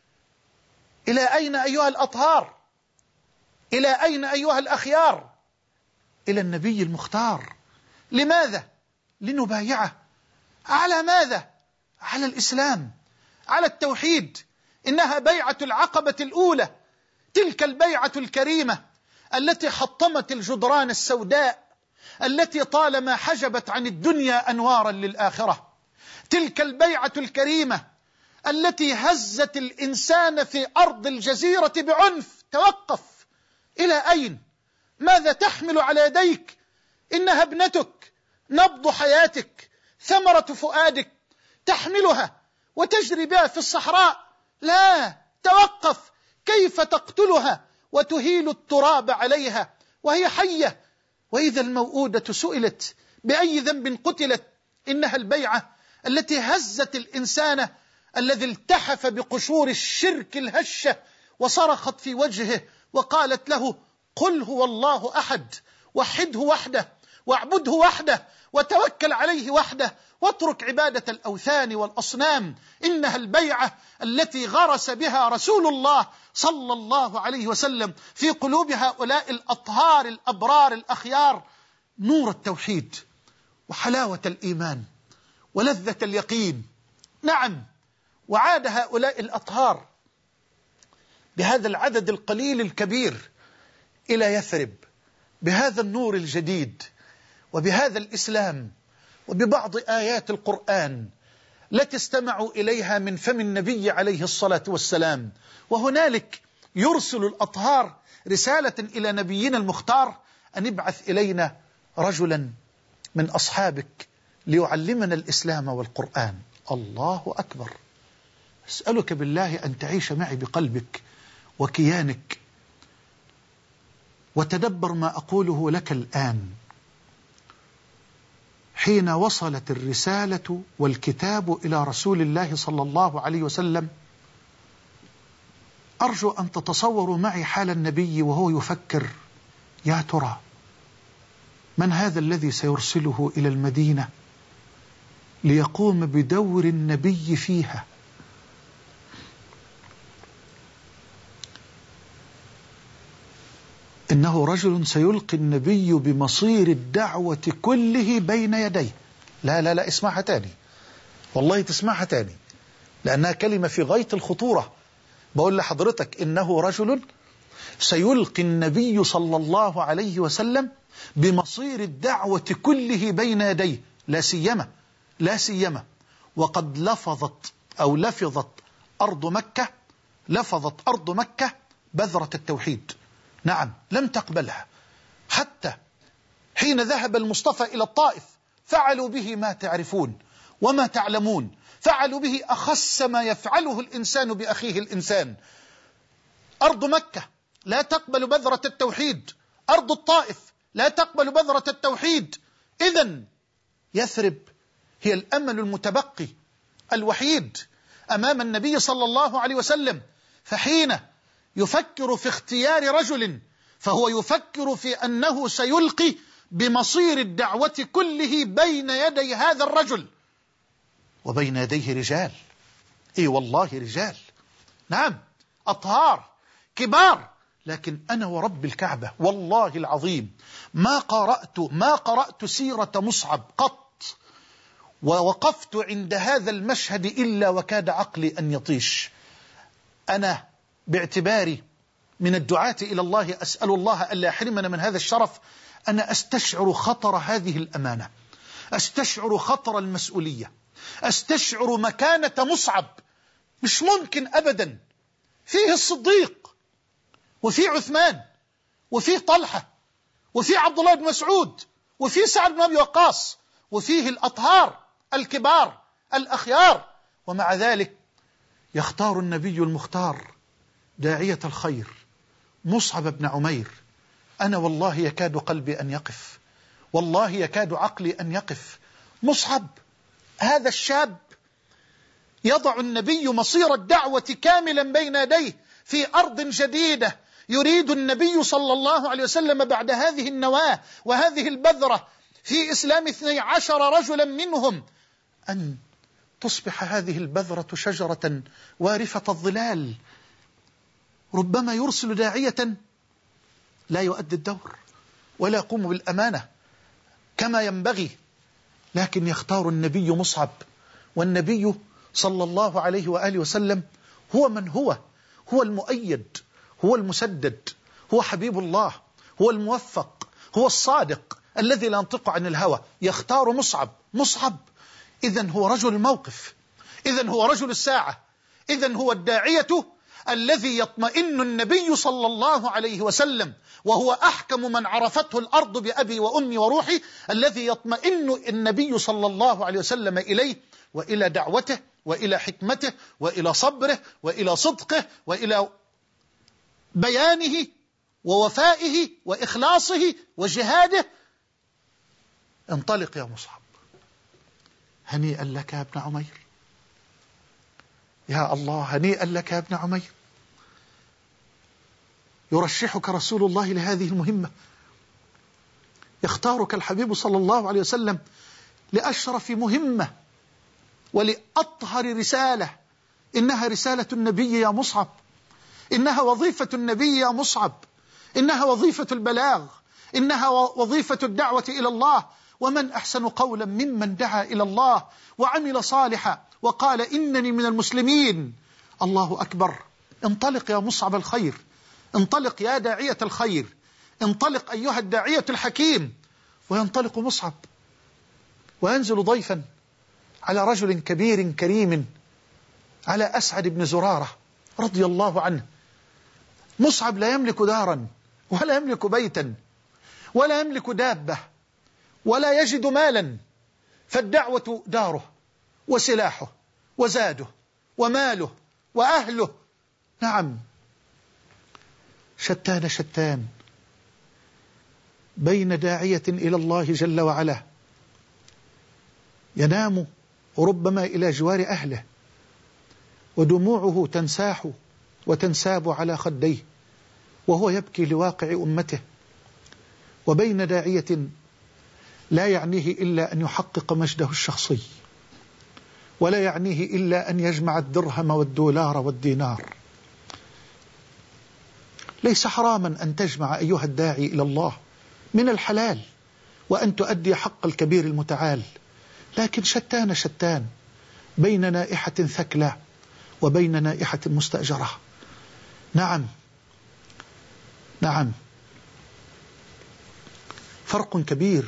[SPEAKER 1] إلى أين أيها الأطهار؟ إلى أين أيها الأخيار؟ إلى النبي المختار. لماذا؟ لنبايعه. على ماذا؟ على الإسلام، على التوحيد. إنها بيعة العقبة الأولى، تلك البيعة الكريمة التي حطمت الجدران السوداء التي طالما حجبت عن الدنيا أنوارا للآخرة، تلك البيعة الكريمة التي هزت الإنسان في أرض الجزيرة بعنف. توقف. إلى أين؟ ماذا تحمل على يديك؟ إنها ابنتك، نبض حياتك، ثمرة فؤادك، تحملها وتجري بها في الصحراء. لا، توقف. كيف تقتلها وتهيل التراب عليها وهي حية؟ وإذا الموءودة سئلت بأي ذنب قتلت؟ إنها البيعة التي هزت الإنسان الذي التحف بقشور الشرك الهشة وصرخت في وجهه وقالت له: قل هو الله أحد، وحده وحده واعبده وحده وتوكل عليه وحده، واترك عبادة الأوثان والأصنام. إنها البيعة التي غرس بها رسول الله صلى الله عليه وسلم في قلوب هؤلاء الأطهار الأبرار الأخيار نور التوحيد وحلاوة الإيمان ولذة اليقين. نعم، وعاد هؤلاء الأطهار بهذا العدد القليل الكبير إلى يثرب بهذا النور الجديد وبهذا الإسلام وببعض آيات القرآن التي استمعوا إليها من فم النبي عليه الصلاة والسلام. وهنالك يرسل الأطهار رسالة إلى نبينا المختار أن ابعث إلينا رجلا من أصحابك ليعلمنا الإسلام والقرآن. الله أكبر. أسألك بالله أن تعيش معي بقلبك وكيانك وتدبر ما أقوله لك الآن. حين وصلت الرسالة والكتاب إلى رسول الله صلى الله عليه وسلم، أرجو أن تتصوروا معي حال النبي وهو يفكر: يا ترى من هذا الذي سيرسله إلى المدينة ليقوم بدور النبي فيها؟ إنه رجل سيلقي النبي بمصير الدعوة كله بين يديه. لا لا لا اسمعها تاني، والله تسمعها تاني، لأنها كلمة في غاية الخطورة. بقول لحضرتك إنه رجل سيلقي النبي صلى الله عليه وسلم بمصير الدعوة كله بين يديه، لا سيما لا سيما وقد لفظت أو لفظت أرض مكة لفظت أرض مكة بذرة التوحيد. نعم، لم تقبلها. حتى حين ذهب المصطفى إلى الطائف فعلوا به ما تعرفون وما تعلمون، فعلوا به أخس ما يفعله الإنسان بأخيه الإنسان. أرض مكة لا تقبل بذرة التوحيد، أرض الطائف لا تقبل بذرة التوحيد. إذن يثرب هي الأمل المتبقي الوحيد أمام النبي صلى الله عليه وسلم. فحين يفكر في اختيار رجل فهو يفكر في أنه سيلقي بمصير الدعوة كله بين يدي هذا الرجل، وبين يديه رجال، إيه والله رجال، نعم أطهار كبار. لكن أنا ورب الكعبة والله العظيم ما قرأت ما قرأت سيرة مصعب قط ووقفت عند هذا المشهد إلا وكاد عقلي أن يطيش. أنا باعتباري من الدعاة إلى الله أسأل الله ألا يحرمنا من هذا الشرف. أنا أستشعر خطر هذه الأمانة، أستشعر خطر المسؤولية، أستشعر مكانة مصعب. مش ممكن أبدا فيه الصديق وفيه عثمان وفيه طلحة وفيه عبد الله بن مسعود وفيه سعد بن أبي وقاص وفيه الأطهار الكبار الأخيار، ومع ذلك يختار النبي المختار داعية الخير مصعب بن عمير. أنا والله يكاد قلبي أن يقف، والله يكاد عقلي أن يقف. مصعب هذا الشاب يضع النبي مصير الدعوة كاملا بين يديه في أرض جديدة. يريد النبي صلى الله عليه وسلم بعد هذه النواة وهذه البذرة في إسلام اثني عشر رجلا منهم أن تصبح هذه البذرة شجرة وارفة الظلال. ربما يرسل داعية لا يؤدي الدور ولا يقوم بالأمانة كما ينبغي، لكن يختار النبي مصعب. والنبي صلى الله عليه وآله وسلم هو من هو هو المؤيد، هو المسدد، هو حبيب الله، هو الموفق، هو الصادق الذي لا ينطق عن الهوى. يختار مصعب. مصعب إذن هو رجل الموقف، إذن هو رجل الساعة، إذن هو الداعية الذي يطمئن النبي صلى الله عليه وسلم وهو أحكم من عرفته الأرض بأبي وأمي وروحي، الذي يطمئن النبي صلى الله عليه وسلم إليه وإلى دعوته وإلى حكمته وإلى صبره وإلى صدقه وإلى بيانه ووفائه وإخلاصه وجهاده. انطلق يا مصعب، هنيئا لك يا ابن عمير، يا الله هنيئا لك يا ابن عمير. يرشحك رسول الله لهذه المهمة، يختارك الحبيب صلى الله عليه وسلم لأشرف مهمة ولأطهر رسالة، إنها رسالة النبي يا مصعب، إنها وظيفة النبي يا مصعب، إنها وظيفة البلاغ، إنها وظيفة الدعوة إلى الله. ومن أحسن قولا ممن دعا إلى الله وعمل صالحا وقال إنني من المسلمين. الله أكبر. انطلق يا مصعب الخير، انطلق يا داعية الخير، انطلق أيها الداعية الحكيم. وينطلق مصعب وينزل ضيفا على رجل كبير كريم، على أسعد بن زرارة رضي الله عنه. مصعب لا يملك دارا ولا يملك بيتا ولا يملك دابة ولا يجد مالا، فالدعوة داره وسلاحه وزاده وماله وأهله. نعم، شتان شتان بين داعية إلى الله جل وعلا ينام ربما إلى جوار أهله ودموعه تنساح وتنساب على خديه وهو يبكي لواقع أمته، وبين داعية لا يعنيه إلا أن يحقق مجده الشخصي، ولا يعنيه إلا أن يجمع الدرهم والدولار والدينار. ليس حراما أن تجمع أيها الداعي إلى الله من الحلال وأن تؤدي حق الكبير المتعال، لكن شتان شتان بين نائحة ثكلى وبين نائحة مستأجرة. نعم نعم، فرق كبير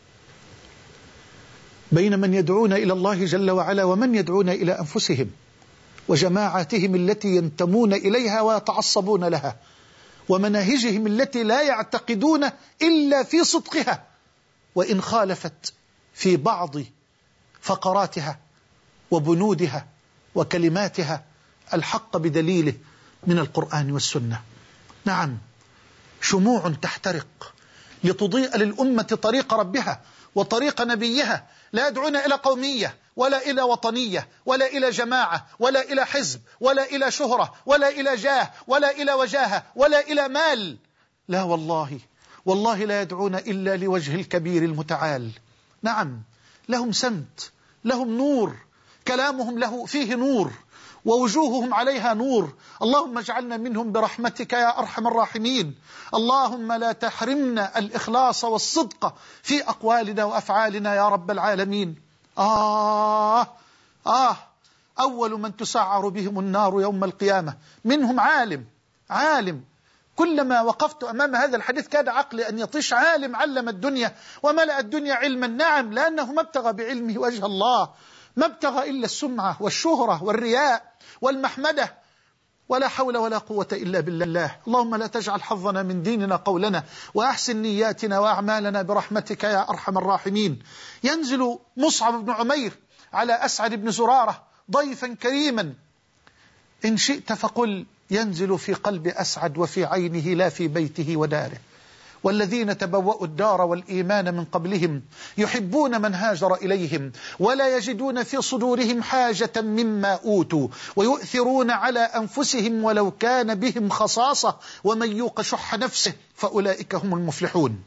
[SPEAKER 1] بين من يدعون إلى الله جل وعلا ومن يدعون إلى أنفسهم وجماعاتهم التي ينتمون إليها ويتعصبون لها، ومناهجهم التي لا يعتقدون إلا في صدقها، وإن خالفت في بعض فقراتها وبنودها وكلماتها الحق بدليله من القرآن والسنة. نعم، شموع تحترق لتضيء للأمة طريق ربها وطريق نبيها، لا يدعون إلى قومية ولا إلى وطنية ولا إلى جماعة ولا إلى حزب ولا إلى شهرة ولا إلى جاه ولا إلى وجاهة ولا إلى مال. لا والله، والله لا يدعون إلا لوجه الكبير المتعال. نعم، لهم سمت، لهم نور، كلامهم له فيه نور ووجوههم عليها نور. اللهم اجعلنا منهم برحمتك يا أرحم الراحمين. اللهم لا تحرمنا الإخلاص والصدق في أقوالنا وأفعالنا يا رب العالمين. آه آه أول من تسعر بهم النار يوم القيامة منهم عالم، عالم كلما وقفت أمام هذا الحديث كاد عقلي أن يطيش. عالم علم الدنيا وملأ الدنيا علما. نعم، لأنه ما ابتغى بعلمه وجه الله، ما ابتغى إلا السمعة والشهرة والرياء والمحمدة، ولا حول ولا قوة إلا بالله. اللهم لا تجعل حظنا من ديننا قولنا، وأحسن نياتنا وأعمالنا برحمتك يا أرحم الراحمين. ينزل مصعب بن عمير على أسعد بن زرارة ضيفا كريما، إن شئت فقل ينزل في قلب أسعد وفي عينه لا في بيته وداره. والذين تبوأوا الدار والإيمان من قبلهم يحبون من هاجر إليهم ولا يجدون في صدورهم حاجة مما أوتوا ويؤثرون على أنفسهم ولو كان بهم خصاصة ومن يوق شح نفسه فأولئك هم المفلحون.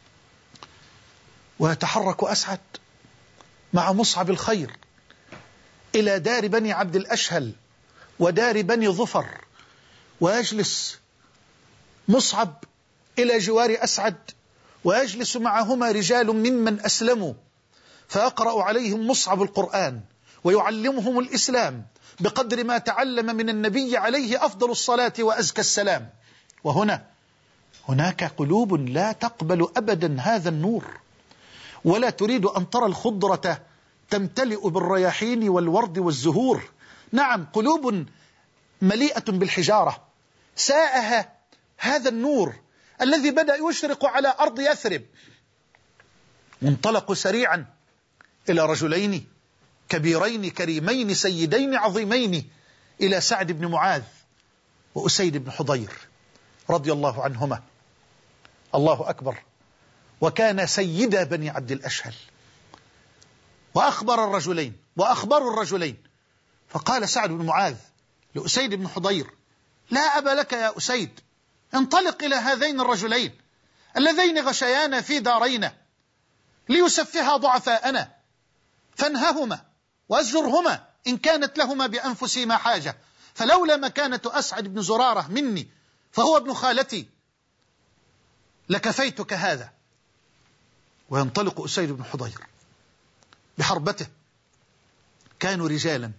[SPEAKER 1] ويتحرك أسعد مع مصعب الخير إلى دار بني عبد الأشهل ودار بني ظفر، ويجلس مصعب إلى جوار أسعد ويجلس معهما رجال ممن أسلموا، فيقرأ عليهم مصعب القرآن ويعلمهم الإسلام بقدر ما تعلم من النبي عليه أفضل الصلاة وأزكى السلام. وهنا هناك قلوب لا تقبل أبدا هذا النور، ولا تريد أن ترى الخضرة تمتلئ بالرياحين والورد والزهور. نعم، قلوب مليئة بالحجارة ساءها هذا النور الذي بدأ يشرق على أرض يثرب. وانطلقوا سريعا إلى رجلين كبيرين كريمين سيدين عظيمين، إلى سعد بن معاذ وأسيد بن حضير رضي الله عنهما. الله أكبر. وكان سيدا بني عبد الأشهل. وأخبر الرجلين وأخبروا الرجلين، فقال سعد بن معاذ لأسيد بن حضير: لا أبا لك يا أسيد، انطلق إلى هذين الرجلين اللذين غشيانا في دارينا ليسفها ضعفاءنا، فانههما وأزجرهما إن كانت لهما بأنفسهما حاجة، فلولا مكانة أسعد بن زرارة مني فهو ابن خالتي لكفيتك هذا. وينطلق أسيد بن حضير بحربته، كانوا رجالا،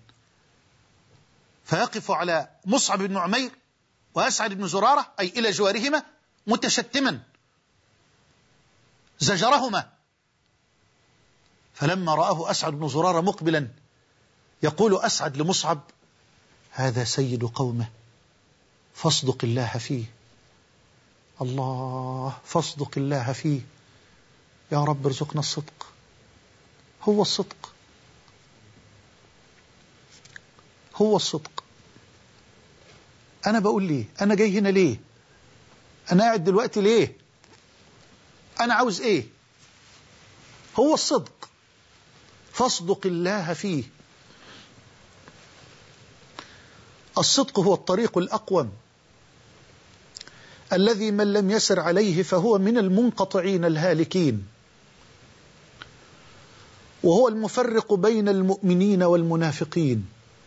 [SPEAKER 1] فيقف على مصعب بن عمير وأسعد بن زرارة أي إلى جوارهما متشتما زجرهما. فلما رآه أسعد بن زرارة مقبلا يقول أسعد لمصعب: هذا سيد قومه فاصدق الله فيه. الله، فاصدق الله فيه. يا رب ارزقنا الصدق. هو الصدق، هو الصدق. أنا بقول ليه؟ أنا جاي هنا ليه؟ أنا قاعد دلوقتي ليه؟ أنا عاوز إيه؟ هو الصدق، فاصدق الله فيه. الصدق هو الطريق الأقوم الذي من لم يسر عليه فهو من المنقطعين الهالكين، وهو المفرق بين المؤمنين والمنافقين،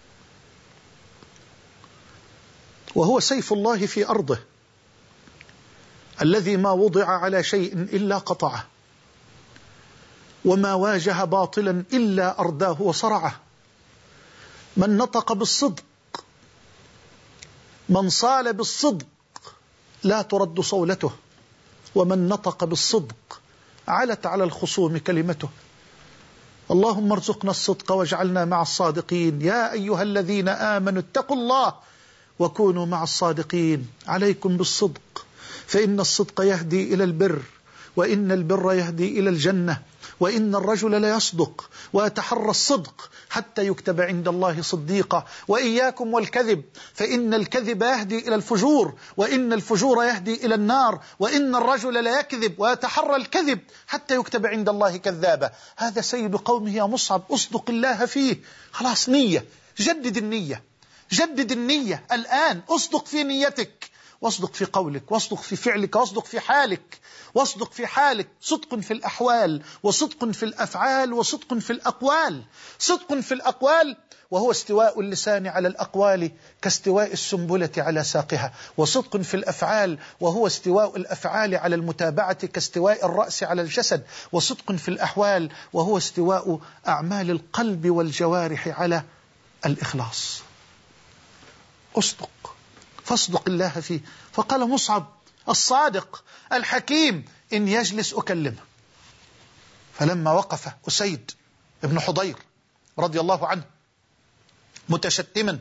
[SPEAKER 1] وهو سيف الله في أرضه الذي ما وضع على شيء إلا قطعه، وما واجه باطلا إلا أرداه وصرعه. من نطق بالصدق، من صال بالصدق لا ترد صولته، ومن نطق بالصدق علت على الخصوم كلمته. اللهم ارزقنا الصدق واجعلنا مع الصادقين. يا أيها الذين آمنوا اتقوا الله وكونوا مع الصادقين. عليكم بالصدق، فإن الصدق يهدي إلى البر، وإن البر يهدي إلى الجنة، وإن الرجل ليصدق ويتحرى الصدق حتى يكتب عند الله صديقا. وإياكم والكذب، فإن الكذب يهدي إلى الفجور، وإن الفجور يهدي إلى النار، وإن الرجل لا يكذب ويتحرى الكذب حتى يكتب عند الله كذابا. هذا سيد قومه يا مصعب، أصدق الله فيه. خلاص، نية، جدد النية، جدد النية الآن. أصدق في نيتك، واصدق في قولك، واصدق في فعلك، واصدق في حالك، واصدق في حالك. صدق في الأحوال، وصدق في الأفعال، وصدق في الأقوال. صدق في الأقوال وهو استواء اللسان على الأقوال كاستواء السنبلة على ساقها، وصدق في الأفعال وهو استواء الأفعال على المتابعة كاستواء الرأس على الجسد، وصدق في الأحوال وهو استواء أعمال القلب والجوارح على الإخلاص. أصدق، فاصدق الله فيه. فقال مصعب الصادق الحكيم: إن يجلس أكلمه. فلما وقف أسيد بن حضير رضي الله عنه متشتما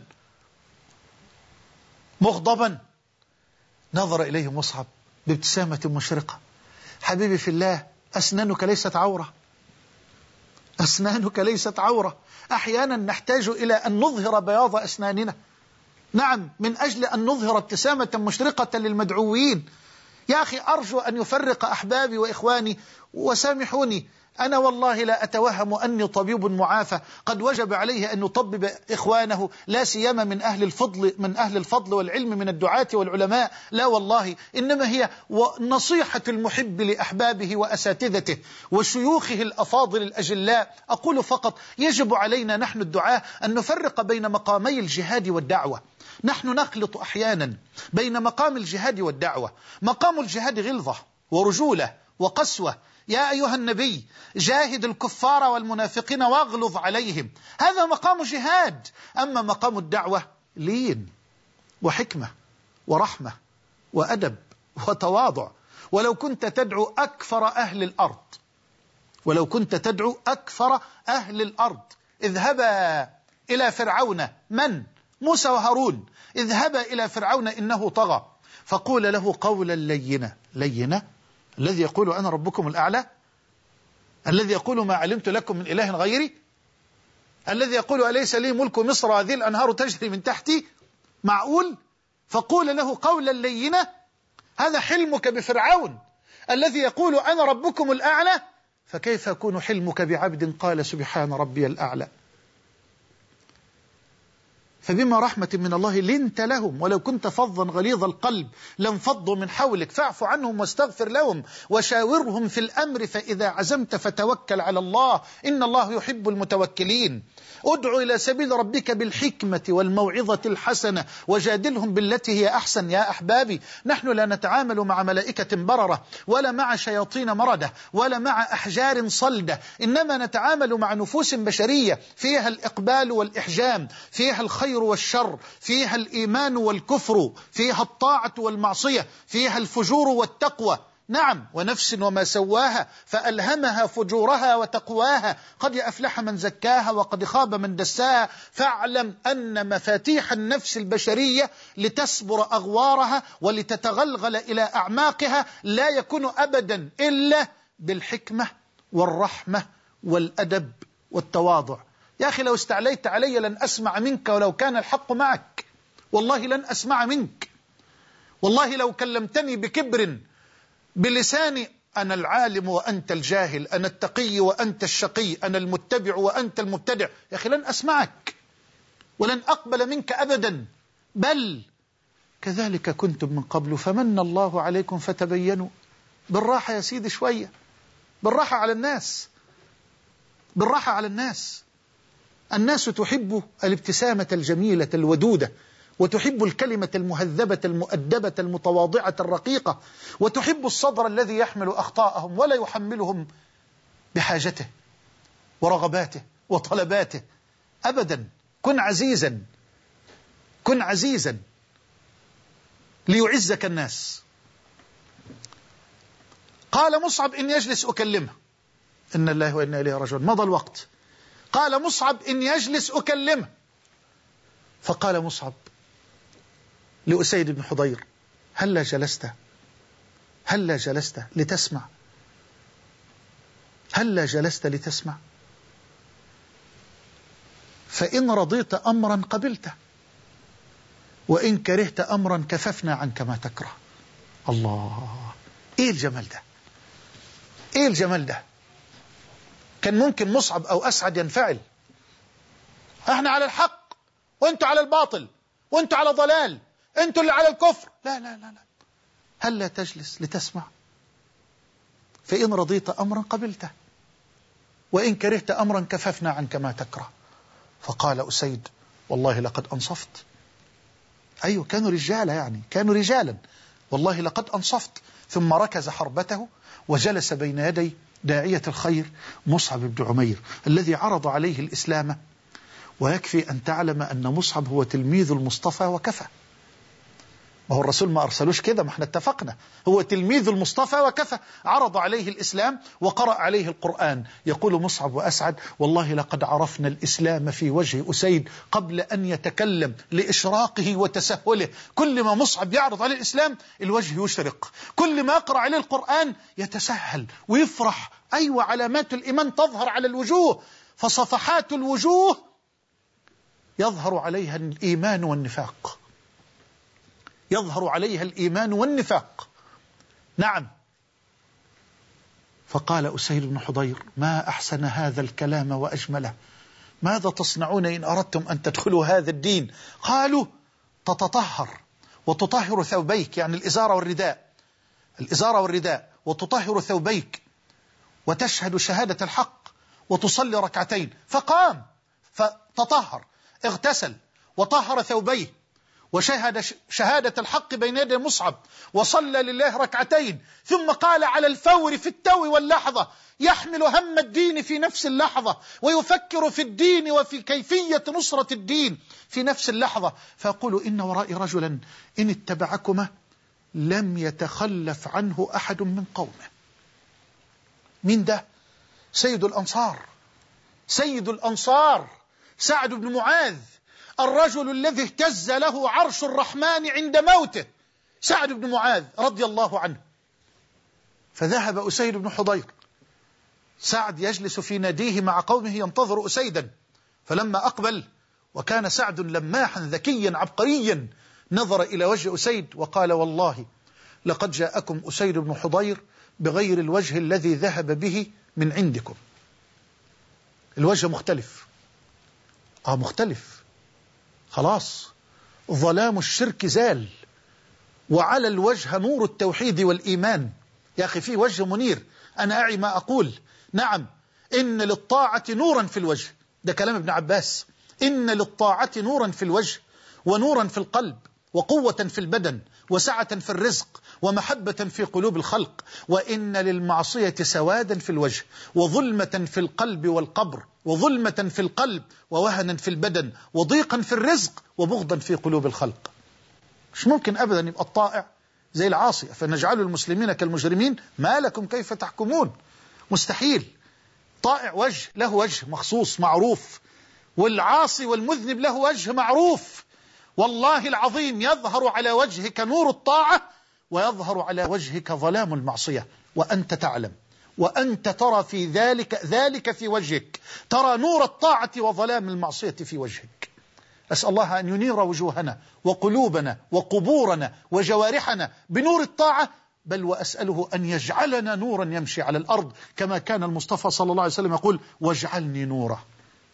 [SPEAKER 1] مغضبا، نظر إليه مصعب بابتسامة مشرقة: حبيبي في الله، أسنانك ليست عورة، أسنانك ليست عورة. أحيانا نحتاج إلى أن نظهر بياض أسناننا، نعم، من أجل أن نظهر ابتسامة مشرقة للمدعوين. يا أخي، أرجو أن يفرق أحبابي وإخواني، وسامحوني، أنا والله لا أتوهم أني طبيب معافى قد وجب عليه أن يطبب إخوانه، لا سيما من أهل الفضل من أهل الفضل والعلم من الدعاة والعلماء، لا والله، إنما هي نصيحة المحب لأحبابه وأساتذته وشيوخه الأفاضل الأجلاء. أقول فقط يجب علينا نحن الدعاة أن نفرق بين مقامي الجهاد والدعوة. نحن نخلط أحيانا بين مقام الجهاد والدعوة. مقام الجهاد غلظة ورجولة وقسوة. يا أيها النبي جاهد الكفار والمنافقين واغلظ عليهم، هذا مقام جهاد. أما مقام الدعوة لين وحكمة ورحمة وأدب وتواضع. ولو كنت تدعو أكثر أهل الأرض، ولو كنت تدعو أكثر أهل الأرض، اذهبا إلى فرعون، من؟ موسى وهارون، اذهبا إلى فرعون إنه طغى، فقول له قولا لينا. لينا؟ الذي يقول أنا ربكم الأعلى، الذي يقول ما علمت لكم من إله غيري، الذي يقول أليس لي ملك مصر وهذه الأنهار تجري من تحتي. معقول؟ فقول له قولا لينا. هذا حلمك بفرعون الذي يقول أنا ربكم الأعلى، فكيف يكون حلمك بعبد قال سبحان ربي الأعلى؟ فبما رحمة من الله لنت لهم ولو كنت فظا غليظ القلب لانفضوا من حولك فاعف عنهم واستغفر لهم وشاورهم في الأمر فإذا عزمت فتوكل على الله إن الله يحب المتوكلين. ادع إلى سبيل ربك بالحكمة والموعظة الحسنة وجادلهم بالتي هي أحسن. يا أحبابي، نحن لا نتعامل مع ملائكة بررة ولا مع شياطين مردة ولا مع أحجار صلدة، إنما نتعامل مع نفوس بشرية فيها الإقبال والإحجام، فيها الخير والشر، فيها الإيمان والكفر، فيها الطاعة والمعصية، فيها الفجور والتقوى. نعم، ونفس وما سواها فألهمها فجورها وتقواها قد أفلح من زكاها وقد خاب من دساها. فاعلم أن مفاتيح النفس البشرية لتسبر أغوارها ولتتغلغل إلى أعماقها لا يكون أبدا إلا بالحكمة والرحمة والأدب والتواضع. يا أخي، لو استعليت علي لن أسمع منك ولو كان الحق معك، والله لن أسمع منك. والله لو كلمتني بكبر بلساني أنا العالم وأنت الجاهل، أنا التقي وأنت الشقي، أنا المتبع وأنت المبتدع، يا أخي لن أسمعك ولن أقبل منك أبدا. بل كذلك كنتم من قبل فمن الله عليكم فتبينوا. بالراحة يا سيدي شوية، بالراحة على الناس، بالراحة على الناس. الناس تحب الابتسامة الجميلة الودودة، وتحب الكلمة المهذبة المؤدبة المتواضعة الرقيقة، وتحب الصدر الذي يحمل أخطاءهم ولا يحملهم بحاجته ورغباته وطلباته أبدا. كن عزيزا، كن عزيزا ليعزك الناس. قال مصعب إن يجلس أكلمه. إن الله وإنا إليه راجعون. مضى الوقت. قال مصعب إن يجلس أكلمه. فقال مصعب لأسيد بن حضير هلا جلست هلا جلست لتسمع هلا جلست لتسمع فإن رضيت أمرا قبلته وإن كرهت أمرا كففنا عنك ما تكره. الله، إيه الجمال ده، إيه الجمال ده. كان ممكن مصعب أو أسعد ينفعل، احنا على الحق وانتوا على الباطل وانتوا على ضلال، انتوا اللي على الكفر. لا لا لا لا، هلا تجلس لتسمع فإن رضيت أمرا قبلته وإن كرهت أمرا كففنا عنك ما تكره. فقال أسيد والله لقد أنصفت. أيوة، كانوا رجالا، يعني كانوا رجالا. والله لقد أنصفت. ثم ركز حربته وجلس بين يدي داعية الخير مصعب بن عمير الذي عرض عليه الإسلام. ويكفي أن تعلم أن مصعب هو تلميذ المصطفى وكفى. وهو الرسول ما أرسلوش كده، ما احنا اتفقنا، هو تلميذ المصطفى وكفى. عرض عليه الإسلام وقرأ عليه القرآن. يقول مصعب وأسعد والله لقد عرفنا الإسلام في وجه أسيد قبل أن يتكلم لإشراقه وتسهله. كل ما مصعب يعرض عليه الإسلام الوجه يشرق، كل ما يقرأ عليه القرآن يتسهل ويفرح. أيوة، علامات الإيمان تظهر على الوجوه، فصفحات الوجوه يظهر عليها الإيمان والنفاق، يظهر عليها الإيمان والنفاق. نعم. فقال أسيد بن حضير ما أحسن هذا الكلام وأجمله، ماذا تصنعون إن أردتم أن تدخلوا هذا الدين؟ قالوا تتطهر وتطهر ثوبيك، يعني الإزار والرداء، الإزار والرداء، وتطهر ثوبيك وتشهد شهادة الحق وتصلي ركعتين. فقام فتطهر، اغتسل وطهر ثوبيه وشهد شهادة الحق بين يدي مصعب وصلى لله ركعتين. ثم قال على الفور في التو واللحظة، يحمل هم الدين في نفس اللحظة ويفكر في الدين وفي كيفية نصرة الدين في نفس اللحظة، فيقول إن ورائي رجلا إن اتبعكما لم يتخلف عنه أحد من قومه. مين ده؟ سيد الأنصار، سيد الأنصار سعد بن معاذ، الرجل الذي اهتز له عرش الرحمن عند موته، سعد بن معاذ رضي الله عنه. فذهب أسيد بن حضير، سعد يجلس في ناديه مع قومه ينتظر أسيدا، فلما أقبل وكان سعد لماحا ذكيا عبقريا نظر إلى وجه أسيد وقال والله لقد جاءكم أسيد بن حضير بغير الوجه الذي ذهب به من عندكم. الوجه مختلف، آه مختلف خلاص ظلام الشرك زال، وعلى الوجه نور التوحيد والإيمان. يا أخي في وجه منير، أنا أعي ما أقول. نعم، إن للطاعة نورا في الوجه، ده كلام ابن عباس. إن للطاعة نورا في الوجه، ونورا في القلب، وقوة في البدن، وسعة في الرزق، ومحبة في قلوب الخلق. وإن للمعصية سوادا في الوجه، وظلمة في القلب والقبر، وظلمة في القلب، ووهنا في البدن، وضيقا في الرزق، وبغضا في قلوب الخلق. مش ممكن أبدا يبقى الطائع زي العاصي، فنجعل المسلمين كالمجرمين ما لكم كيف تحكمون. مستحيل. طائع وجه له وجه مخصوص معروف، والعاصي والمذنب له وجه معروف. والله العظيم يظهر على وجهك نور الطاعة، ويظهر على وجهك ظلام المعصية، وأنت تعلم، وأنت ترى في ذلك ذلك في وجهك، ترى نور الطاعة وظلام المعصية في وجهك. أسأل الله أن ينير وجوهنا وقلوبنا وقبورنا وجوارحنا بنور الطاعة، بل وأسأله أن يجعلنا نورا يمشي على الأرض، كما كان المصطفى صلى الله عليه وسلم يقول: واجعلني نورا.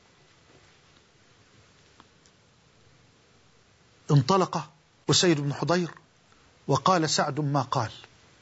[SPEAKER 1] انطلق أسيد بن حضير وقال سعد ما قال.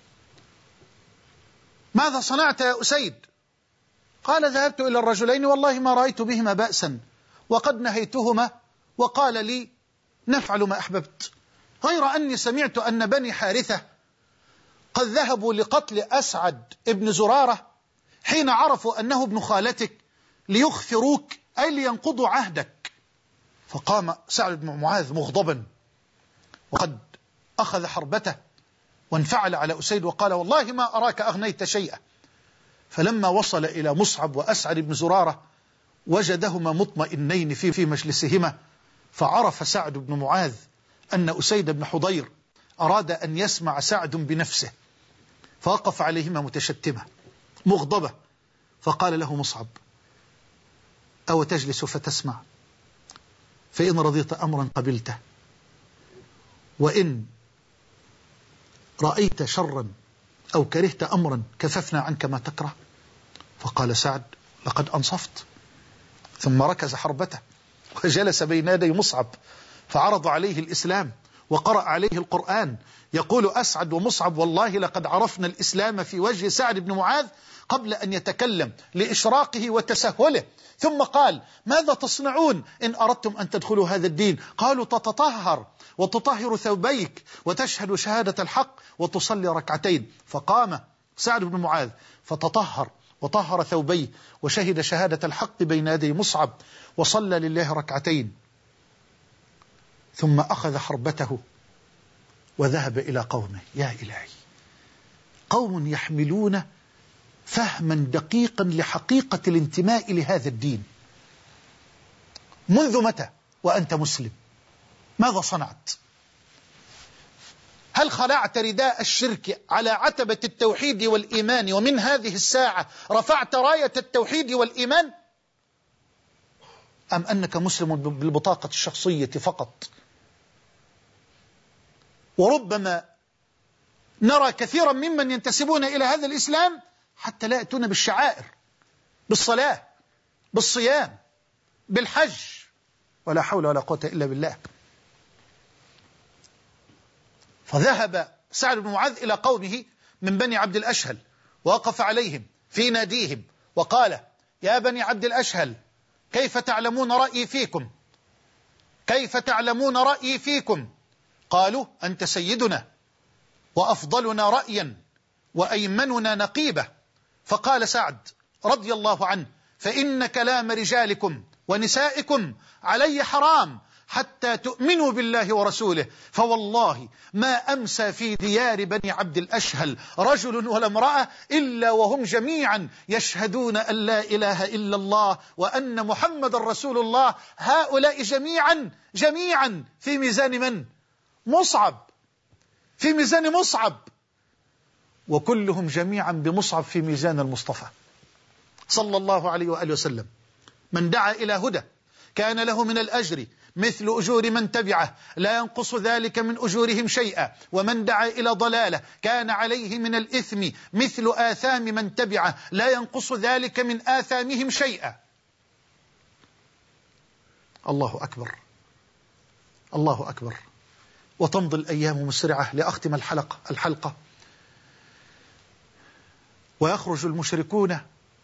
[SPEAKER 1] ماذا صنعت يا أسيد؟ قال: ذهبت إلى الرجلين والله ما رأيت بهما بأسا، وقد نهيتهما وقال لي نفعل ما أحببت، غير أني سمعت أن بني حارثة قد ذهبوا لقتل أسعد ابن زرارة حين عرفوا أنه ابن خالتك ليخفروك، أي لينقضوا عهدك. فقام سعد بن معاذ مغضبا، وقد أخذ حربته وانفعل على أسيد وقال: والله ما أراك أغنيت شيئا. فلما وصل إلى مصعب وأسعد بن زرارة وجدهما مطمئنين في في مجلسهما، فعرف سعد بن معاذ أن أسيد بن حضير أراد أن يسمع سعد بنفسه، فوقف عليهما متشتمة مغضبة، فقال له مصعب: أو تجلس فتسمع؟ فإن رضيت أمرا قبلته، وإن رأيت شرا أو كرهت أمرا كففنا عنك ما تكره. فقال سعد: لقد أنصفت. ثم ركز حربته وجلس بين يدي مصعب، فعرض عليه الإسلام وقرأ عليه القرآن. يقول أسعد ومصعب: والله لقد عرفنا الإسلام في وجه سعد بن معاذ قبل أن يتكلم لإشراقه وتسهله. ثم قال: ماذا تصنعون إن أردتم أن تدخلوا هذا الدين؟ قالوا: تتطهر وتطهر ثوبيك وتشهد شهادة الحق وتصلي ركعتين. فقام سعد بن معاذ فتطهر وطهر ثوبيه وشهد شهادة الحق بين يدي مصعب وصلى لله ركعتين، ثم أخذ حربته وذهب إلى قومه. يا إلهي، قوم يحملون فهما دقيقا لحقيقة الانتماء لهذا الدين. منذ متى وأنت مسلم؟ ماذا صنعت؟ هل خلعت رداء الشرك على عتبة التوحيد والإيمان، ومن هذه الساعة رفعت راية التوحيد والإيمان؟ أم أنك مسلم بالبطاقة الشخصية فقط؟ وربما نرى كثيرا ممن ينتسبون إلى هذا الإسلام حتى لا يأتون بالشعائر، بالصلاة، بالصيام، بالحج، ولا حول ولا قوة إلا بالله. فذهب سعد بن معاذ إلى قومه من بني عبد الأشهل، ووقف عليهم في ناديهم وقال: يا بني عبد الأشهل، كيف تعلمون رأيي فيكم؟ كيف تعلمون رأيي فيكم؟ قالوا: أنت سيدنا وأفضلنا رأيا وأيمننا نقيبة. فقال سعد رضي الله عنه: فإن كلام رجالكم ونسائكم علي حرام حتى تؤمنوا بالله ورسوله، فوالله ما أمسى في ديار بني عبد الأشهل رجل ولا امرأة إلا وهم جميعا يشهدون أن لا إله إلا الله وأن محمد رسول الله. هؤلاء جميعا جميعا في ميزان من؟ مصعب، في ميزان مصعب، وكلهم جميعا بمصعب في ميزان المصطفى صلى الله عليه وآله وسلم. من دعا إلى هدى كان له من الأجر مثل أجور من تبعه لا ينقص ذلك من أجورهم شيئا، ومن دعا إلى ضلالة كان عليه من الإثم مثل آثام من تبعه لا ينقص ذلك من آثامهم شيئا. الله أكبر. الله أكبر. وتمضي الأيام مسرعة لأختم الحلقة الحلقة ويخرج المشركون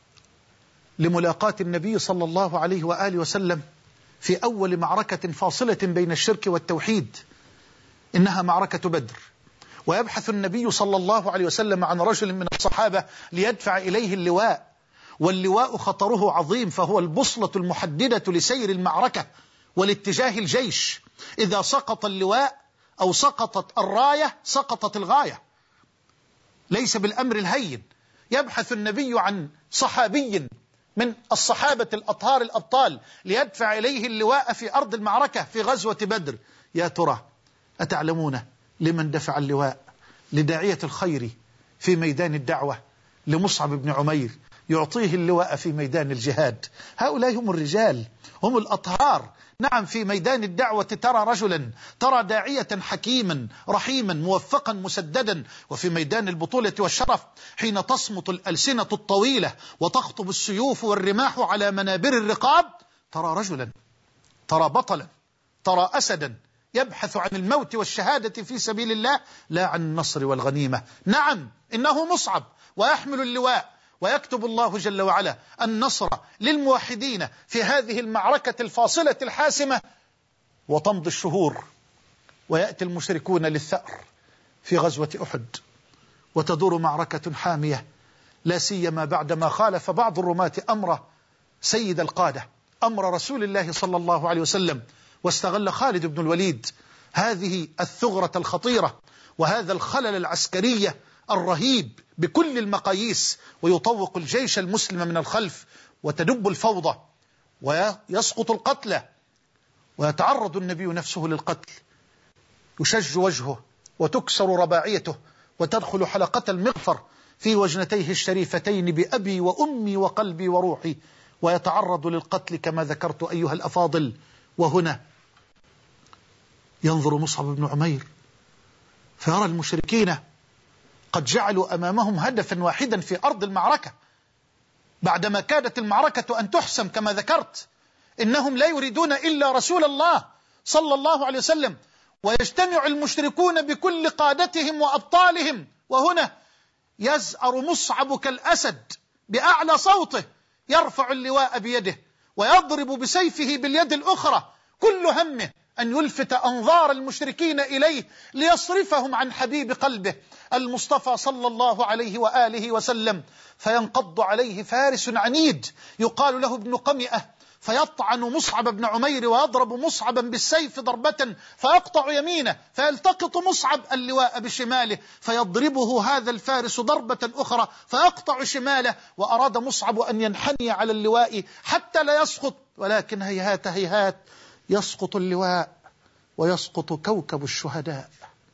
[SPEAKER 1] لملاقاة النبي صلى الله عليه وآله وسلم في أول معركة فاصلة بين الشرك والتوحيد، إنها معركة بدر. ويبحث النبي صلى الله عليه وسلم عن رجل من الصحابة ليدفع إليه اللواء، واللواء خطره عظيم، فهو البوصلة المحددة لسير المعركة والاتجاه الجيش. إذا سقط اللواء أو سقطت الراية سقطت الغاية، ليس بالأمر الهين. يبحث النبي عن صحابي من الصحابة الأطهار الأبطال ليدفع إليه اللواء في أرض المعركة في غزوة بدر. يا ترى أتعلمون لمن دفع اللواء؟ لداعية الخير في ميدان الدعوة، لمصعب بن عمير، يعطيه اللواء في ميدان الجهاد. هؤلاء هم الرجال، هم الأطهار. نعم، في ميدان الدعوة ترى رجلا، ترى داعية حكيما رحيما موفقا مسددا، وفي ميدان البطولة والشرف حين تصمت الألسنة الطويلة وتخطب السيوف والرماح على منابر الرقاب، ترى رجلا، ترى بطلا، ترى أسدا يبحث عن الموت والشهادة في سبيل الله، لا عن النصر والغنيمة. نعم، إنه مصعب، ويحمل اللواء، ويكتب الله جل وعلا النصر للموحدين في هذه المعركة الفاصلة الحاسمة. وتمضي الشهور ويأتي المشركون للثأر في غزوة أحد، وتدور معركة حامية، لا سيما بعدما خالف بعض الرماة أمر سيد القادة، أمر رسول الله صلى الله عليه وسلم، واستغل خالد بن الوليد هذه الثغرة الخطيرة وهذا الخلل العسكري الرهيب بكل المقاييس، ويطوق الجيش المسلم من الخلف، وتدب الفوضى ويسقط القتلى، ويتعرض النبي نفسه للقتل، يشج وجهه وتكسر رباعيته، وتدخل حلقة المغفر في وجنتيه الشريفتين بأبي وأمي وقلبي وروحي، ويتعرض للقتل كما ذكرت أيها الأفاضل. وهنا ينظر مصعب بن عمير فيرى المشركين قد جعلوا أمامهم هدفا واحدا في أرض المعركة، بعدما كادت المعركة أن تحسم كما ذكرت. إنهم لا يريدون إلا رسول الله صلى الله عليه وسلم، ويجتمع المشركون بكل قادتهم وأبطالهم. وهنا يزأر مصعب كالأسد بأعلى صوته، يرفع اللواء بيده ويضرب بسيفه باليد الأخرى، كل همه أن يلفت أنظار المشركين إليه ليصرفهم عن حبيب قلبه المصطفى صلى الله عليه وآله وسلم. فينقض عليه فارس عنيد يقال له ابن قمئة، فيطعن مصعب بن عمير ويضرب مصعبا بالسيف ضربة فيقطع يمينه، فيلتقط مصعب اللواء بشماله فيضربه هذا الفارس ضربة أخرى فيقطع شماله. وأراد مصعب أن ينحني على اللواء حتى لا يسقط، ولكن هيهات هيهات، يسقط اللواء ويسقط كوكب الشهداء،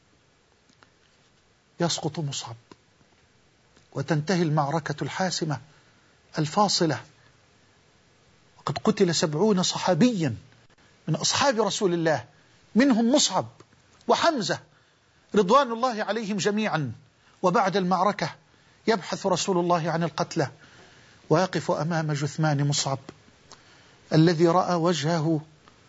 [SPEAKER 1] يسقط مصعب، وتنتهي المعركة الحاسمة الفاصلة. وقد قتل سبعون صحابيا من أصحاب رسول الله، منهم مصعب وحمزة رضوان الله عليهم جميعا. وبعد المعركة يبحث رسول الله عن القتلى، ويقف أمام جثمان مصعب الذي رأى وجهه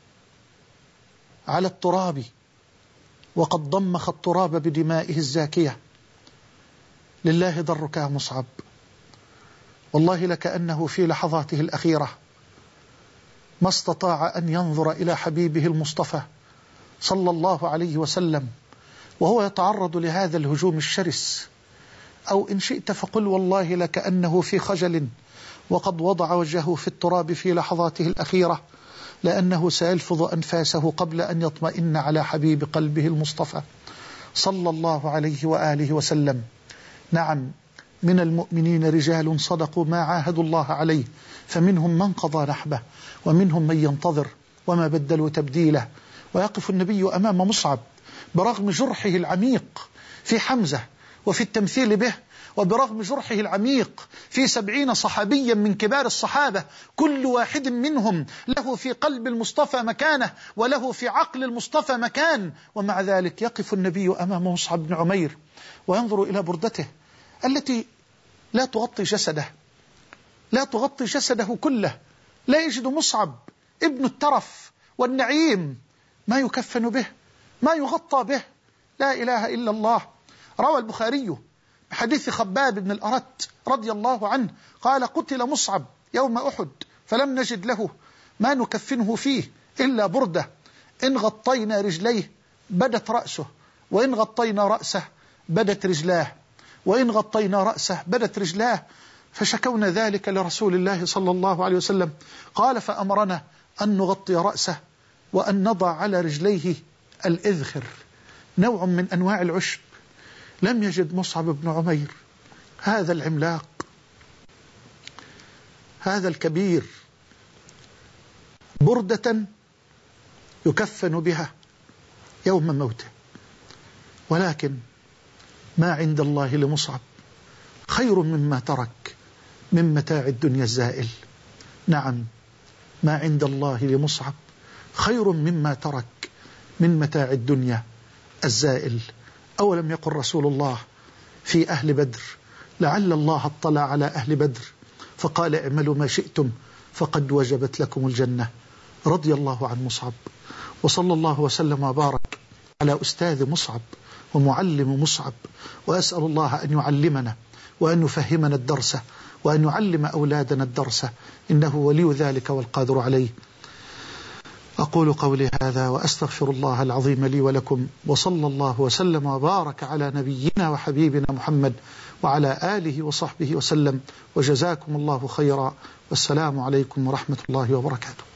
[SPEAKER 1] على التراب وقد ضمخ التراب بدمائه الزاكية. لله ضرك يا مصعب، والله لكأنه في لحظاته الأخيرة ما استطاع أن ينظر إلى حبيبه المصطفى صلى الله عليه وسلم وهو يتعرض لهذا الهجوم الشرس، أو إن شئت فقل والله لكأنه في خجل وقد وضع وجهه في التراب في لحظاته الأخيرة، لأنه سيلفظ أنفاسه قبل أن يطمئن على حبيب قلبه المصطفى صلى الله عليه وآله وسلم. نعم، من المؤمنين رجال صدقوا ما عاهدوا الله عليه، فمنهم من قضى نحبه ومنهم من ينتظر وما بدلوا تبديله. ويقف النبي أمام مصعب برغم جرحه العميق في حمزة وفي التمثيل به، وبرغم جرحه العميق في سبعين صحابيا من كبار الصحابة، كل واحد منهم له في قلب المصطفى مكانه وله في عقل المصطفى مكان. ومع ذلك يقف النبي أمام مصعب بن عمير وينظر إلى بردته التي لا تغطي جسده، لا تغطي جسده كله. لا يجد مصعب ابن الترف والنعيم ما يكفن به، ما يغطى به. لا إله إلا الله. روى البخاري بحديث خباب بن الأرت رضي الله عنه قال: قتل مصعب يوم أحد فلم نجد له ما نكفنه فيه إلا بردة، إن غطينا رجليه بدت رأسه، وإن غطينا رأسه بدت رجلاه، وإن غطينا رأسه بدت رجلاه. فشكونا ذلك لرسول الله صلى الله عليه وسلم، قال: فأمرنا أن نغطي رأسه وأن نضع على رجليه الإذخر، نوع من أنواع العشب. لم يجد مصعب بن عمير هذا العملاق، هذا الكبير، بردة يكفن بها يوم موته. ولكن ما عند الله لمصعب خير مما ترك من متاع الدنيا الزائل. نعم، ما عند الله لمصعب خير مما ترك من متاع الدنيا الزائل. أولم يقل رسول الله في أهل بدر: لعل الله اطلع على أهل بدر فقال: اعملوا ما شئتم فقد وجبت لكم الجنة. رضي الله عن مصعب، وصلى الله وسلم وبارك على أستاذ مصعب ومعلم مصعب. وأسأل الله أن يعلمنا وأن يفهمنا الدرس وأن يعلم أولادنا الدرس، إنه ولي ذلك والقادر عليه. أقول قولي هذا وأستغفر الله العظيم لي ولكم، وصلى الله وسلم وبارك على نبينا وحبيبنا محمد وعلى آله وصحبه وسلم، وجزاكم الله خيرا، والسلام عليكم ورحمة الله وبركاته.